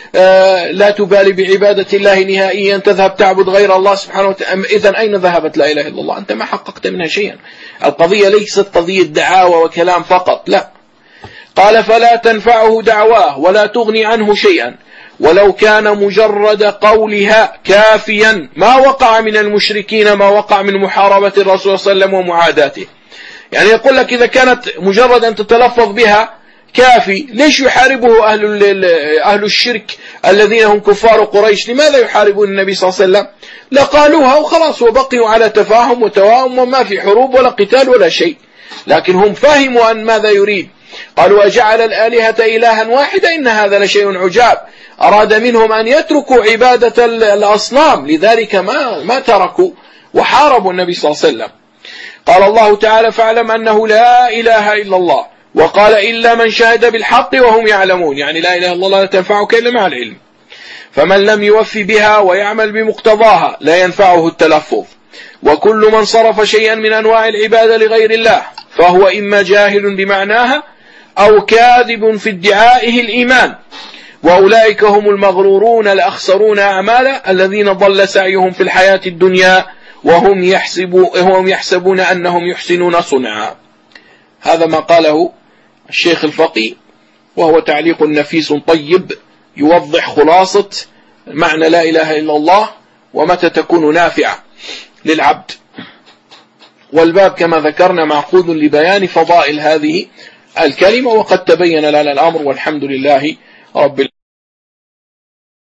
لا تبالي بعبادة الله نهائيا، تذهب تعبد غير الله سبحانه وتعالى، إذن أين ذهبت لا إله إلا الله؟ أنت ما حققت منها شيئا. القضية ليست قضية دعاوى وكلام فقط، لا. قال فلا تنفعه دعواه ولا تغني عنه شيئا ولو كان مجرد قولها كافيا، ما وقع من المشركين ما وقع من محاربة الرسول صلى الله عليه وسلم ومعاداته. يعني يقول لك إذا كانت مجرد أن تتلفظ بها كافي، ليش يحاربه أهل أهل الشرك الذين هم كفار قريش؟ لماذا يحاربون النبي صلى الله عليه وسلم؟ لقالوها وخلاص وبقيوا على تفاهم وتواهم وما في حروب ولا قتال ولا شيء، لكن هم فهموا أن ماذا يريد. قالوا وجعل الآلهة إلها واحدا إن هذا لشيء عجاب. أراد منهم أن يتركوا عبادة الأصنام، لذلك ما ما تركوا وحاربوا النبي صلى الله عليه وسلم. قال الله تعالى فاعلم أنه لا إله إلا الله، وقال إلا من شهد بالحق وهم يعلمون، يعني لا إله إلا الله لا تنفعك إلا مع العلم. فمن لم يوفي بها ويعمل بمقتضاها لا ينفعه التلفظ. وكل من صرف شيئا من أنواع العبادة لغير الله فهو إما جاهل بمعناها أو كاذب في ادعائه الإيمان، وأولئك هم المغرورون الأخسرون أعمالا الذين ضل سعيهم في الحياة الدنيا وهم يحسبون, يحسبون أنهم يحسنون صنعا. هذا ما قاله الشيخ الفقي، وهو تعليق نفيس طيب يوضح خلاصة معنى لا إله إلا الله ومتى تكون نافعة للعبد. والباب كما ذكرنا معقود لبيان فضائل هذه الكلمة، وقد تبين لنا الأمر والحمد لله رب العالمين.